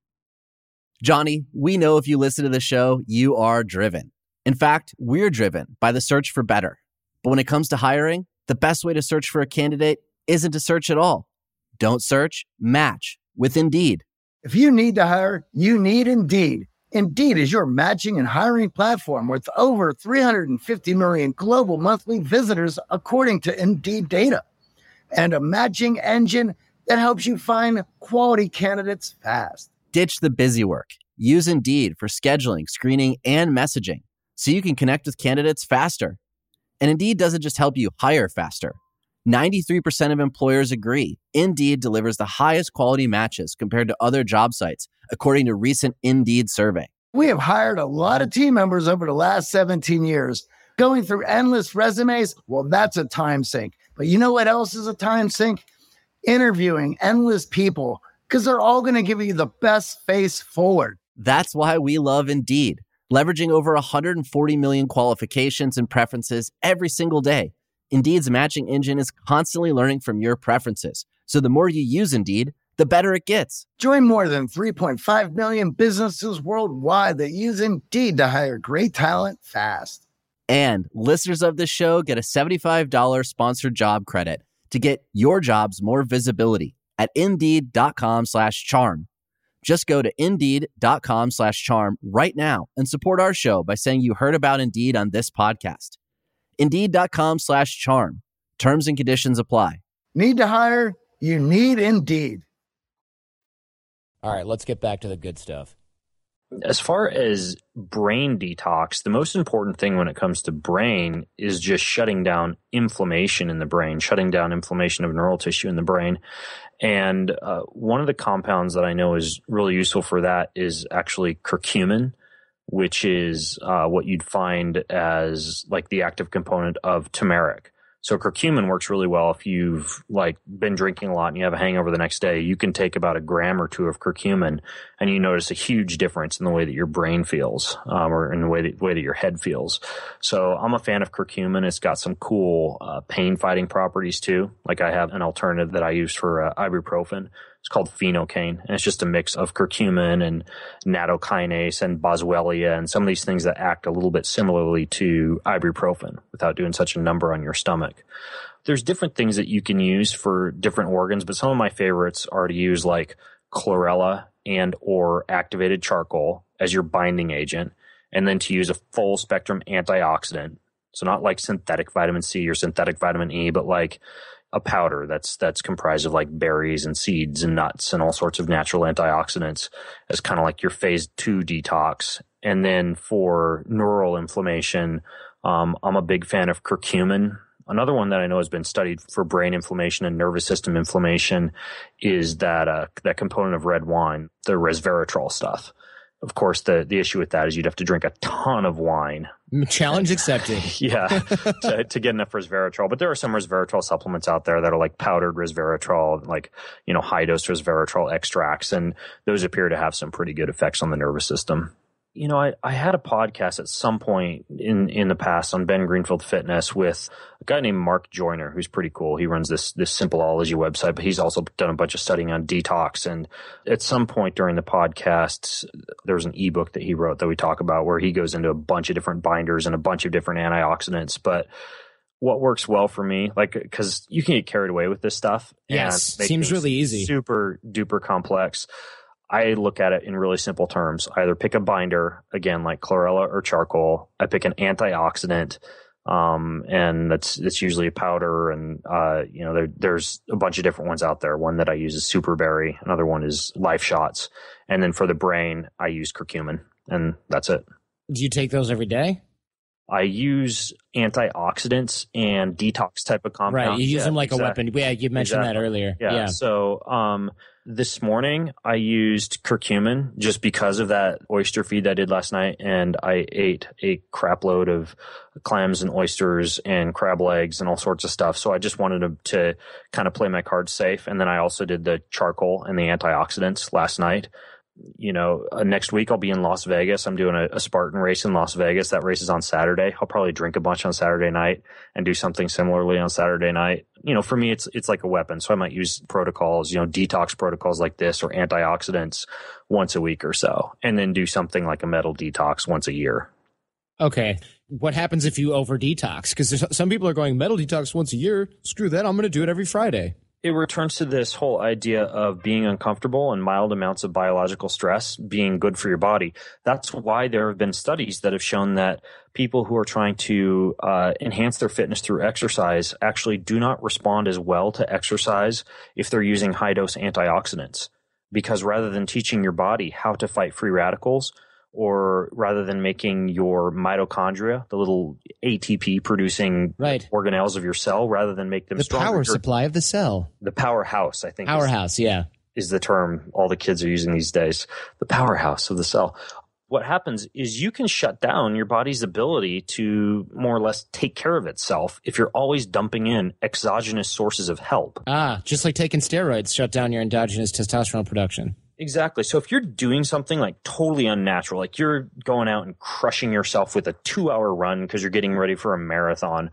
Johnny, we know if you listen to the show, you are driven. In fact, we're driven by the search for better. But when it comes to hiring, the best way to search for a candidate isn't to search at all. Don't search, match with Indeed. If you need to hire, you need Indeed. Indeed is your matching and hiring platform with over 350 million global monthly visitors, according to Indeed data, and a matching engine that helps you find quality candidates fast. Ditch the busy work. Use Indeed for scheduling, screening, and messaging so you can connect with candidates faster. And Indeed doesn't just help you hire faster. 93% of employers agree Indeed delivers the highest quality matches compared to other job sites, according to a recent Indeed survey. We have hired a lot of team members over the last 17 years. Going through endless resumes, well, that's a time sink. But you know what else is a time sink? Interviewing endless people, because they're all going to give you the best face forward. That's why we love Indeed, leveraging over 140 million qualifications and preferences every single day. Indeed's matching engine is constantly learning from your preferences. So the more you use Indeed, the better it gets. Join more than 3.5 million businesses worldwide that use Indeed to hire great talent fast. And listeners of this show get a $75 sponsored job credit to get your jobs more visibility at Indeed.com/charm. Just go to Indeed.com/charm right now and support our show by saying you heard about Indeed on this podcast. Indeed.com/charm. Terms and conditions apply. Need to hire? You need Indeed. All right, let's get back to the good stuff. As far as brain detox, the most important thing when it comes to brain is just shutting down inflammation in the brain, shutting down inflammation of neural tissue in the brain. And one of the compounds that I know is really useful for that is actually curcumin, which is what you'd find as like the active component of turmeric. So curcumin works really well if you've like been drinking a lot and you have a hangover the next day. You can take about a gram or two of curcumin and you notice a huge difference in the way that your brain feels, or in the way that your head feels. So I'm a fan of curcumin. It's got some cool pain fighting properties too. Like I have an alternative that I use for ibuprofen. It's called phenocaine, and it's just a mix of curcumin and nattokinase and boswellia and some of these things that act a little bit similarly to ibuprofen without doing such a number on your stomach. there's different things that you can use for different organs, but some of my favorites are to use like chlorella and or activated charcoal as your binding agent, and then to use a full spectrum antioxidant. So not like synthetic vitamin C or synthetic vitamin E, but like a powder that's comprised of like berries and seeds and nuts and all sorts of natural antioxidants as kind of like your phase 2 detox. And then for neural inflammation, I'm a big fan of curcumin. Another one that I know has been studied for brain inflammation and nervous system inflammation is that component of red wine, the resveratrol stuff. Of course, the issue with that is you'd have to drink a ton of wine. Challenge accepted. Yeah, to get enough resveratrol. But there are some resveratrol supplements out there that are like powdered resveratrol, like, high dose resveratrol extracts. And those appear to have some pretty good effects on the nervous system. I had a podcast at some point in the past on Ben Greenfield Fitness with a guy named Mark Joyner, who's pretty cool. He runs this Simpleology website, but he's also done a bunch of studying on detox. And at some point during the podcast, there was an ebook that he wrote that we talk about where he goes into a bunch of different binders and a bunch of different antioxidants. But what works well for me, like, because you can get carried away with this stuff. Yes, seems really easy. Super duper complex. I look at it in really simple terms. I either pick a binder, again, like chlorella or charcoal. I pick an antioxidant, and that's usually a powder. And, there's a bunch of different ones out there. One that I use is Superberry. Another one is Life Shots. And then for the brain, I use curcumin, and that's it. Do you take those every day? I use antioxidants and detox type of compounds. Right, you use them like a weapon. Yeah, you mentioned that earlier. Yeah. So this morning I used curcumin just because of that oyster feed that I did last night, and I ate a crap load of clams and oysters and crab legs and all sorts of stuff. So I just wanted to kind of play my cards safe. And then I also did the charcoal and the antioxidants last night. Next week I'll be in Las Vegas. I'm doing a Spartan race in Las Vegas. That race is on Saturday. I'll probably drink a bunch on Saturday night and do something similarly on Saturday night. For me, it's like a weapon. So I might use protocols, detox protocols like this or antioxidants once a week or so, and then do something like a metal detox once a year. Okay. What happens if you over detox? Because some people are going metal detox once a year. Screw that. I'm going to do it every Friday. It returns to this whole idea of being uncomfortable and mild amounts of biological stress being good for your body. That's why there have been studies that have shown that people who are trying to enhance their fitness through exercise actually do not respond as well to exercise if they're using high-dose antioxidants. Because rather than teaching your body how to fight free radicals, or rather than making your mitochondria, the little ATP producing organelles of your cell, rather than make them stronger. The power supply of the cell. The powerhouse, I think. Powerhouse, is the term all the kids are using these days. The powerhouse of the cell. What happens is you can shut down your body's ability to more or less take care of itself if you're always dumping in exogenous sources of help. Just like taking steroids shut down your endogenous testosterone production. Exactly. So if you're doing something like totally unnatural, like you're going out and crushing yourself with a 2-hour run because you're getting ready for a marathon,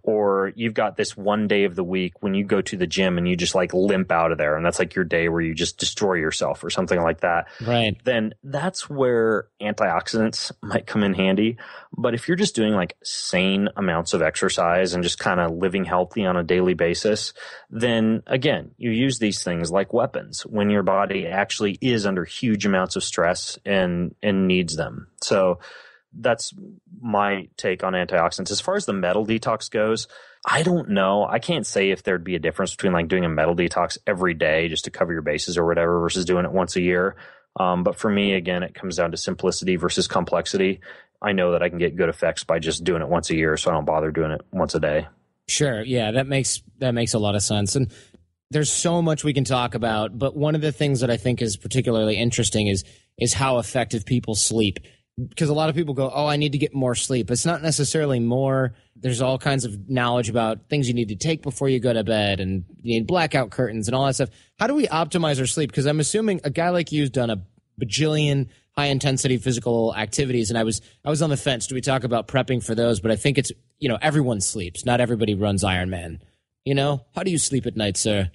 or you've got this one day of the week when you go to the gym and you just like limp out of there, and that's like your day where you just destroy yourself or something like that. Right. Then that's where antioxidants might come in handy. But if you're just doing like sane amounts of exercise and just kind of living healthy on a daily basis, then again, you use these things like weapons when your body actually is under huge amounts of stress and needs them. So that's my take on antioxidants. As far as the metal detox goes, I don't know. I can't say if there'd be a difference between like doing a metal detox every day just to cover your bases or whatever versus doing it once a year. But for me, again, it comes down to simplicity versus complexity. I know that I can get good effects by just doing it once a year, so I don't bother doing it once a day. Sure. Yeah, that makes a lot of sense. And there's so much we can talk about, but one of the things that I think is particularly interesting is how effective people sleep. Because a lot of people go, oh, I need to get more sleep. It's not necessarily more. There's all kinds of knowledge about things you need to take before you go to bed, and you need blackout curtains and all that stuff. How do we optimize our sleep? Because I'm assuming a guy like you's done a bajillion high-intensity physical activities, and I was on the fence. Do we talk about prepping for those? But I think it's, everyone sleeps. Not everybody runs Ironman. How do you sleep at night, sir?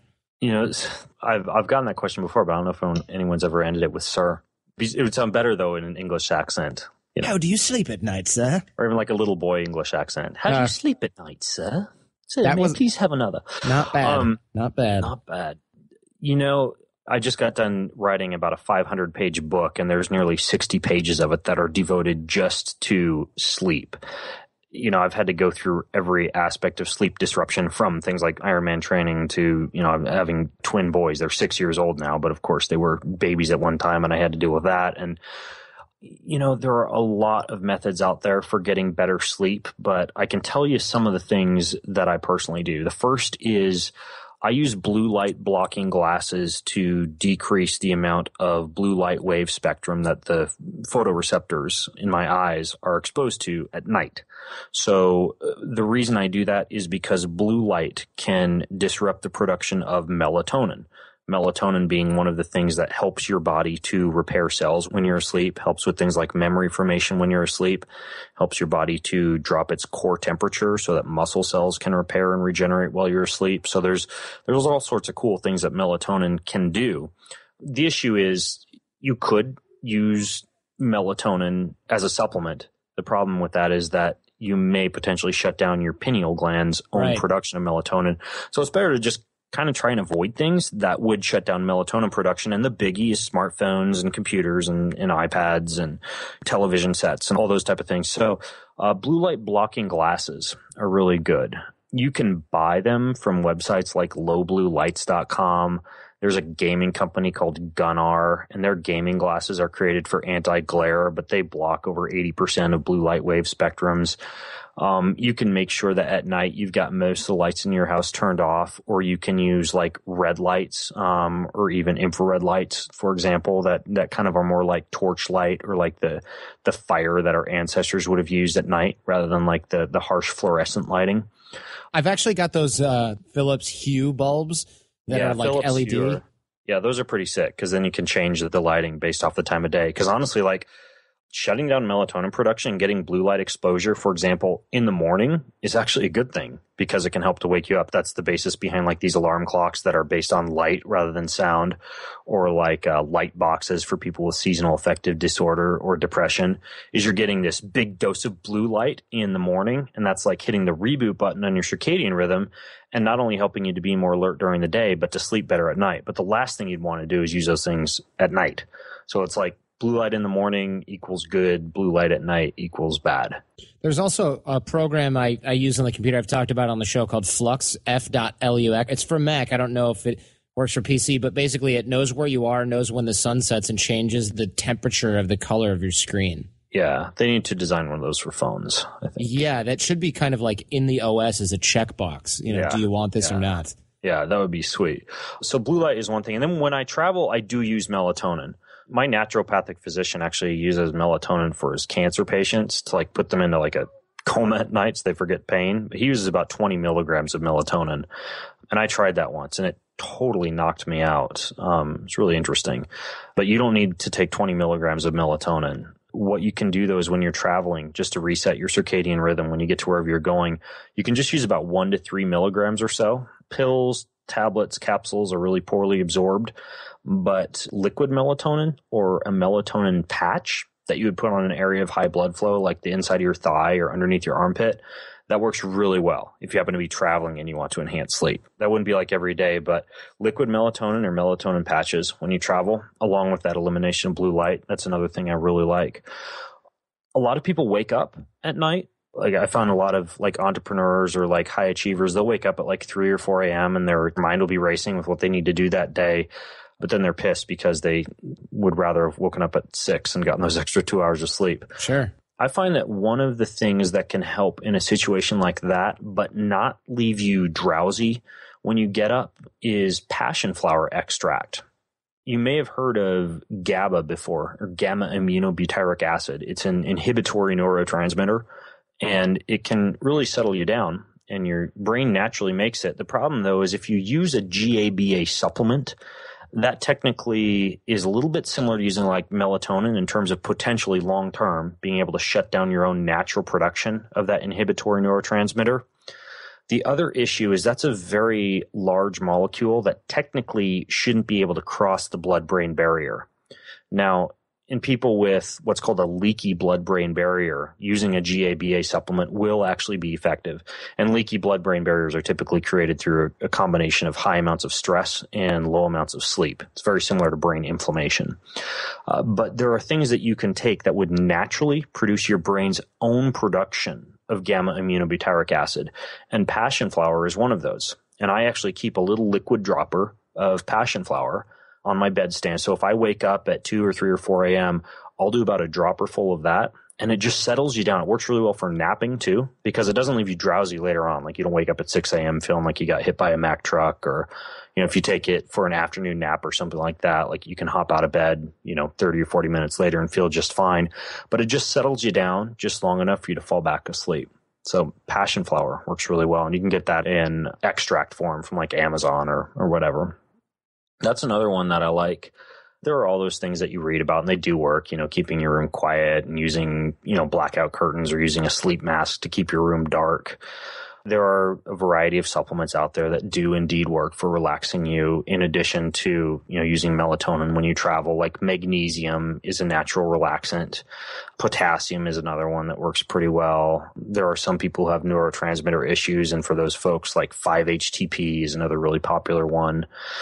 I've gotten that question before, but I don't know if anyone's ever ended it with sir. It would sound better, though, in an English accent. How do you sleep at night, sir? Or even like a little boy English accent. How do you sleep at night, sir? Please have another. Not bad. Not bad. Not bad. You know, I just got done writing about a 500-page book, and there's nearly 60 pages of it that are devoted just to sleep. You know, I've had to go through every aspect of sleep disruption, from things like Ironman training to, you know, I'm having twin boys. They're 6 years old now, but of course they were babies at one time, and I had to deal with that. And, you know, there are a lot of methods out there for getting better sleep, but I can tell you some of the things that I personally do. The first is I use blue light blocking glasses to decrease the amount of blue light wave spectrum that the photoreceptors in my eyes are exposed to at night. So the reason I do that is because blue light can disrupt the production of melatonin. Melatonin being one of the things that helps your body to repair cells when you're asleep, helps with things like memory formation when you're asleep, helps your body to drop its core temperature so that muscle cells can repair and regenerate while you're asleep. So there's all sorts of cool things that melatonin can do. The issue is you could use melatonin as a supplement. The problem with that is that you may potentially shut down your pineal gland's own production of melatonin. So it's better to just kind of try and avoid things that would shut down melatonin production. And the biggie is smartphones and computers and iPads and television sets and all those type of things. So blue light blocking glasses are really good. You can buy them from websites like lowbluelights.com. There's a gaming company called Gunnar, and their gaming glasses are created for anti-glare, but they block over 80% of blue light wave spectrums. You can make sure that at night you've got most of the lights in your house turned off, or you can use like red lights, or even infrared lights, for example, that kind of are more like torch light or like the fire that our ancestors would have used at night rather than like the harsh fluorescent lighting. I've actually got those Philips Hue bulbs that are like Philips LED. Hue. Yeah, those are pretty sick because then you can change the lighting based off the time of day. Because honestly, like shutting down melatonin production and getting blue light exposure, for example, in the morning is actually a good thing because it can help to wake you up. That's the basis behind like these alarm clocks that are based on light rather than sound, or like light boxes for people with seasonal affective disorder or depression, is you're getting this big dose of blue light in the morning. And that's like hitting the reboot button on your circadian rhythm and not only helping you to be more alert during the day, but to sleep better at night. But the last thing you'd want to do is use those things at night. So it's like blue light in the morning equals good. Blue light at night equals bad. There's also a program I use on the computer I've talked about on the show called Flux, F.LUX. It's for Mac. I don't know if it works for PC, but basically it knows where you are, knows when the sun sets, and changes the temperature of the color of your screen. Yeah, they need to design one of those for phones, I think. Yeah, that should be kind of like in the OS as a checkbox. You know, do you want this or not? Yeah, that would be sweet. So blue light is one thing. And then when I travel, I do use melatonin. My naturopathic physician actually uses melatonin for his cancer patients to like put them into like a coma at night so they forget pain. He uses about 20 milligrams of melatonin. And I tried that once and it totally knocked me out. It's really interesting. But you don't need to take 20 milligrams of melatonin. What you can do though is when you're traveling, just to reset your circadian rhythm, when you get to wherever you're going, you can just use about 1 to 3 milligrams or so. Pills, tablets, capsules are really poorly absorbed. But liquid melatonin or a melatonin patch that you would put on an area of high blood flow, like the inside of your thigh or underneath your armpit, that works really well if you happen to be traveling and you want to enhance sleep. That wouldn't be like every day, but liquid melatonin or melatonin patches when you travel, along with that elimination of blue light, that's another thing I really like. A lot of people wake up at night. Like I found a lot of like entrepreneurs or like high achievers, they'll wake up at like 3 or 4 a.m. and their mind will be racing with what they need to do that day. But then they're pissed because they would rather have woken up at 6 and gotten those extra 2 hours of sleep. Sure. I find that one of the things that can help in a situation like that, but not leave you drowsy when you get up, is passion flower extract. You may have heard of GABA before, or gamma aminobutyric acid. It's an inhibitory neurotransmitter, and it can really settle you down, and your brain naturally makes it. The problem, though, is if you use a GABA supplement, that technically is a little bit similar to using like melatonin in terms of potentially long-term being able to shut down your own natural production of that inhibitory neurotransmitter. The other issue is that's a very large molecule that technically shouldn't be able to cross the blood-brain barrier. Now, in people with what's called a leaky blood-brain barrier, using a GABA supplement will actually be effective. And leaky blood-brain barriers are typically created through a combination of high amounts of stress and low amounts of sleep. It's very similar to brain inflammation. But there are things that you can take that would naturally produce your brain's own production of gamma-aminobutyric acid. And passion flower is one of those. And I actually keep a little liquid dropper of passion flower on my bedstand. So if I wake up at 2 or 3 or 4 a.m., I'll do about a dropper full of that. And it just settles you down. It works really well for napping too, because it doesn't leave you drowsy later on. Like you don't wake up at 6 a.m. feeling like you got hit by a Mack truck, or, if you take it for an afternoon nap or something like that, like you can hop out of bed, 30 or 40 minutes later and feel just fine. But it just settles you down just long enough for you to fall back asleep. So passion flower works really well. And you can get that in extract form from like Amazon or whatever. That's another one that I like. There are all those things that you read about, and they do work, keeping your room quiet and using, blackout curtains or using a sleep mask to keep your room dark. There are a variety of supplements out there that do indeed work for relaxing you, in addition to, using melatonin when you travel. Like magnesium is a natural relaxant. Potassium is another one that works pretty well. There are some people who have neurotransmitter issues, and for those folks, like 5-HTP is another really popular one.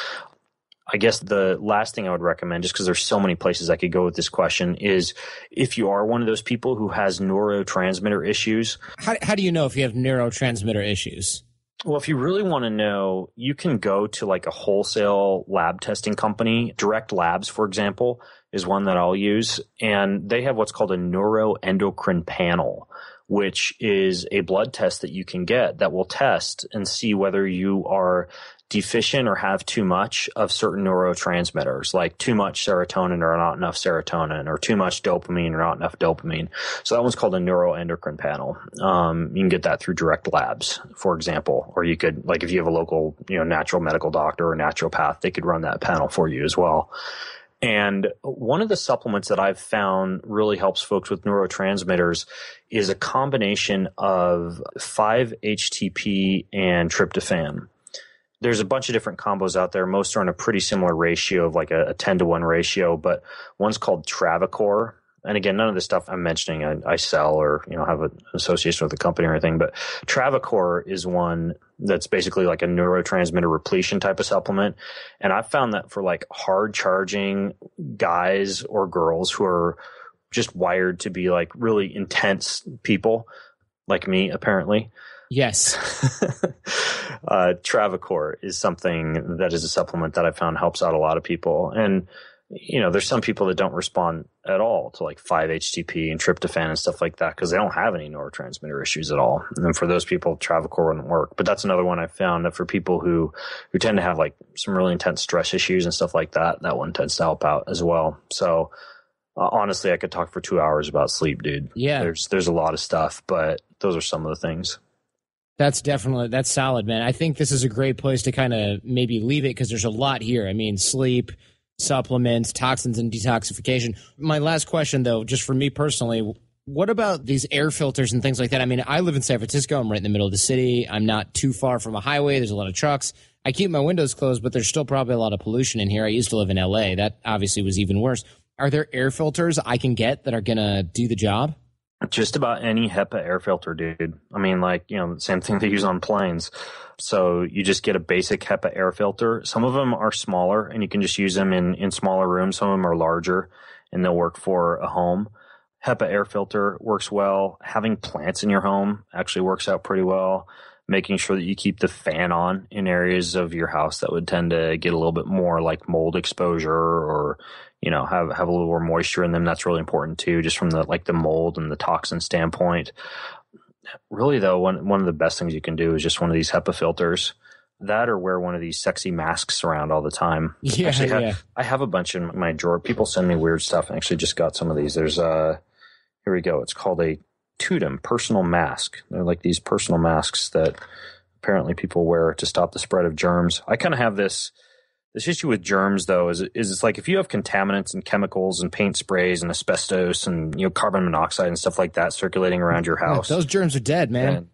I guess the last thing I would recommend, just because there's so many places I could go with this question, is if you are one of those people who has neurotransmitter issues. How do you know if you have neurotransmitter issues? Well, if you really want to know, you can go to like a wholesale lab testing company. Direct Labs, for example, is one that I'll use. And they have what's called a neuroendocrine panel, which is a blood test that you can get that will test and see whether you are deficient or have too much of certain neurotransmitters, like too much serotonin or not enough serotonin, or too much dopamine or not enough dopamine. So that one's called a neuroendocrine panel. You can get that through Direct Labs, for example, or you could, like if you have a local, natural medical doctor or naturopath, they could run that panel for you as well. And one of the supplements that I've found really helps folks with neurotransmitters is a combination of 5-HTP and tryptophan. There's a bunch of different combos out there. Most are in a pretty similar ratio of like a 10-to-1 ratio, but one's called Travacor. And again, none of the stuff I'm mentioning I sell or, have an association with the company or anything, but Travacor is one that's basically like a neurotransmitter repletion type of supplement. And I've found that for like hard charging guys or girls who are just wired to be like really intense people, like me, apparently. Yes. Travacor is something that is a supplement that I found helps out a lot of people. And, there's some people that don't respond at all to like 5-HTP and tryptophan and stuff like that because they don't have any neurotransmitter issues at all. And then for those people, Travacor wouldn't work. But that's another one I found that for people who tend to have like some really intense stress issues and stuff like that, that one tends to help out as well. So honestly, I could talk for 2 hours about sleep, dude. Yeah. There's a lot of stuff, but those are some of the things. That's solid, man. I think this is a great place to kind of maybe leave it because there's a lot here. I mean, sleep, supplements, toxins, and detoxification. My last question, though, just for me personally, what about these air filters and things like that? I mean, I live in San Francisco. I'm right in the middle of the city. I'm not too far from a highway. There's a lot of trucks. I keep my windows closed, but there's still probably a lot of pollution in here. I used to live in LA. That obviously was even worse. Are there air filters I can get that are going to do the job? Just about any HEPA air filter, dude. I mean, like, the same thing they use on planes. So you just get a basic HEPA air filter. Some of them are smaller and you can just use them in smaller rooms. Some of them are larger and they'll work for a home. HEPA air filter works well. Having plants in your home actually works out pretty well. Making sure that you keep the fan on in areas of your house that would tend to get a little bit more like mold exposure or, have a little more moisture in them. That's really important too, just from the mold and the toxin standpoint. Really though, one of the best things you can do is just one of these HEPA filters. That or wear one of these sexy masks around all the time. Yeah, actually, I have a bunch in my drawer. People send me weird stuff. I actually just got some of these. There's here we go. It's called a Tudum personal mask. They're like these personal masks that apparently people wear to stop the spread of germs. I kind of have this issue with germs though, is it's like if you have contaminants and chemicals and paint sprays and asbestos and carbon monoxide and stuff like that circulating around your house. Those germs are dead, man.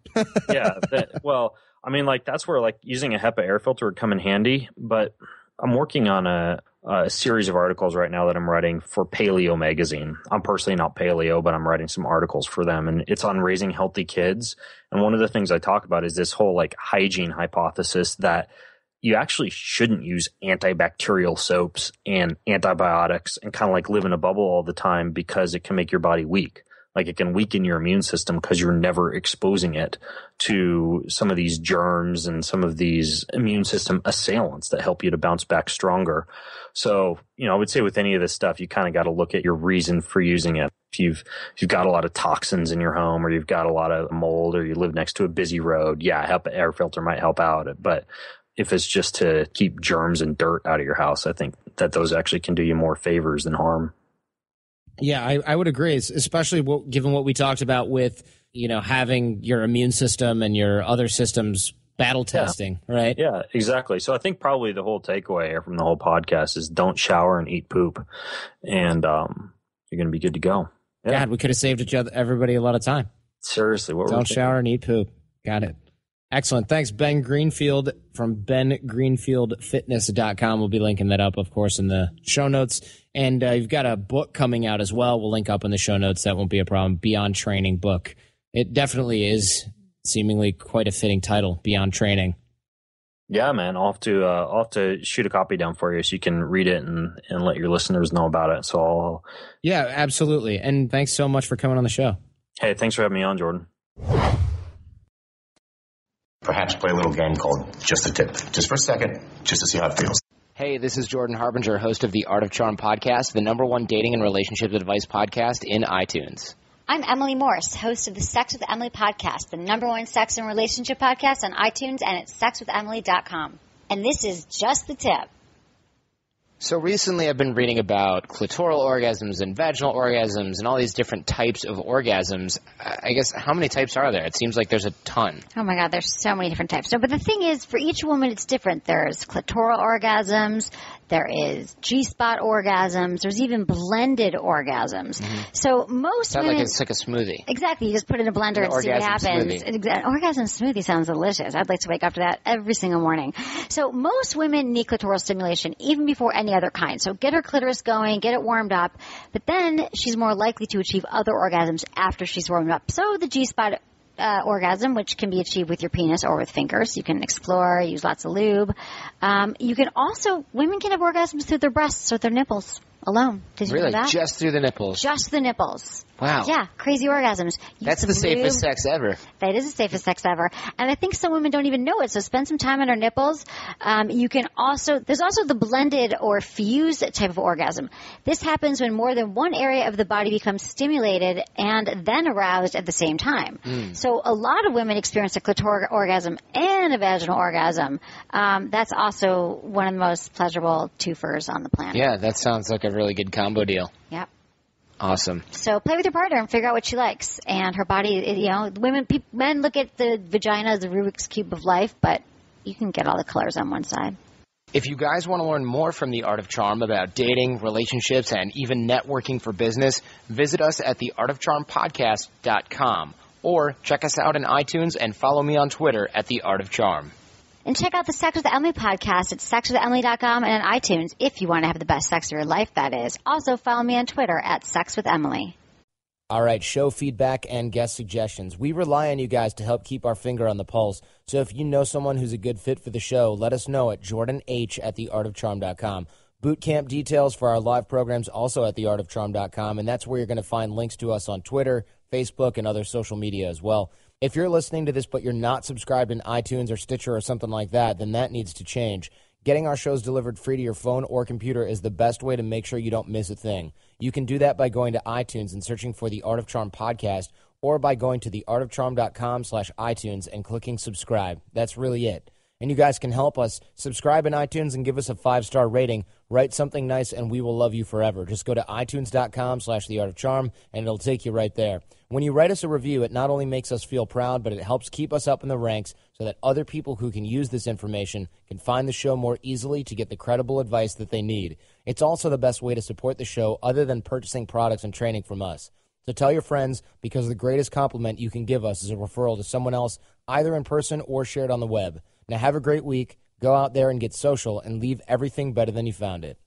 Well, I mean, like that's where like using a HEPA air filter would come in handy. But I'm working on a a series of articles right now that I'm writing for Paleo Magazine. I'm personally not paleo, but I'm writing some articles for them, and it's on raising healthy kids. And one of the things I talk about is this whole like hygiene hypothesis that you actually shouldn't use antibacterial soaps and antibiotics and kind of like live in a bubble all the time, because it can make your body weak. Like it can weaken your immune system because you're never exposing it to some of these germs and some of these immune system assailants that help you to bounce back stronger. So, I would say with any of this stuff, you kind of got to look at your reason for using it. If you've got a lot of toxins in your home, or you've got a lot of mold, or you live next to a busy road, air filter might help out. But if it's just to keep germs and dirt out of your house, I think that those actually can do you more favors than harm. Yeah, I would agree, especially given what we talked about with, having your immune system and your other systems battle testing, right? Yeah, exactly. So I think probably the whole takeaway here from the whole podcast is don't shower and eat poop, and you're going to be good to go. Yeah. God, we could have saved everybody a lot of time. Seriously, don't shower and eat poop. Got it. Excellent. Thanks, Ben Greenfield from bengreenfieldfitness.com. We'll be linking that up, of course, in the show notes. And you've got a book coming out as well. We'll link up in the show notes. That won't be a problem. Beyond Training book. It definitely is seemingly quite a fitting title, Beyond Training. Yeah, man. I'll have to shoot a copy down for you so you can read it and let your listeners know about it. Yeah, absolutely. And thanks so much for coming on the show. Hey, thanks for having me on, Jordan. Perhaps play a little game called Just a Tip, just for a second, just to see how it feels. Hey, this is Jordan Harbinger, host of the Art of Charm podcast, the #1 dating and relationship advice podcast in iTunes. I'm Emily Morse, host of the Sex with Emily podcast, the #1 sex and relationship podcast on iTunes and at sexwithemily.com. And this is Just the Tip. So recently I've been reading about clitoral orgasms and vaginal orgasms and all these different types of orgasms. I guess, how many types are there? It seems like there's a ton. Oh my God, there's so many different types. No, but the thing is, for each woman it's different. There's clitoral orgasms, there is G-spot orgasms, there's even blended orgasms. Mm-hmm. So most women... It's like a smoothie. Exactly, you just put it in a blender and see what happens. Orgasm smoothie sounds delicious. I'd like to wake up to that every single morning. So most women need clitoral stimulation even before any other kind. So get her clitoris going, get it warmed up, but then she's more likely to achieve other orgasms after she's warmed up. So the G-spot orgasm, which can be achieved with your penis or with fingers. You can explore, use lots of lube. You can also, women can have orgasms through their breasts or their nipples alone. Did you know that? Just through the nipples? Just the nipples. Wow. Yeah, crazy orgasms. That's the safest sex ever. That is the safest sex ever. And I think some women don't even know it, so spend some time on her nipples. You can also, there's also the blended or fused type of orgasm. This happens when more than one area of the body becomes stimulated and then aroused at the same time. So a lot of women experience a clitoral orgasm and a vaginal orgasm. That's also one of the most pleasurable twofers on the planet. Yeah, that sounds like a really good combo deal. Yep. Awesome. So play with your partner and figure out what she likes. And her body, men look at the vagina as the Rubik's Cube of life, but you can get all the colors on one side. If you guys want to learn more from the Art of Charm about dating, relationships, and even networking for business, visit us at theartofcharmpodcast.com or check us out on iTunes and follow me on Twitter at The Art of Charm. And check out the Sex with Emily podcast at sexwithemily.com and on iTunes if you want to have the best sex of your life, that is. Also, follow me on Twitter at sexwithemily. All right, show feedback and guest suggestions. We rely on you guys to help keep our finger on the pulse. So if you know someone who's a good fit for the show, let us know at jordanh@theartofcharm.com. Boot camp details for our live programs also at theartofcharm.com, and that's where you're going to find links to us on Twitter, Facebook, and other social media as well. If you're listening to this but you're not subscribed in iTunes or Stitcher or something like that, then that needs to change. Getting our shows delivered free to your phone or computer is the best way to make sure you don't miss a thing. You can do that by going to iTunes and searching for the Art of Charm podcast, or by going to theartofcharm.com/iTunes and clicking subscribe. That's really it. And you guys can help us. Subscribe in iTunes and give us a 5-star rating. Write something nice and we will love you forever. Just go to itunes.com/theartofcharm and it'll take you right there. When you write us a review, it not only makes us feel proud, but it helps keep us up in the ranks so that other people who can use this information can find the show more easily to get the credible advice that they need. It's also the best way to support the show other than purchasing products and training from us. So tell your friends, because the greatest compliment you can give us is a referral to someone else, either in person or shared on the web. Now have a great week. Go out there and get social and leave everything better than you found it.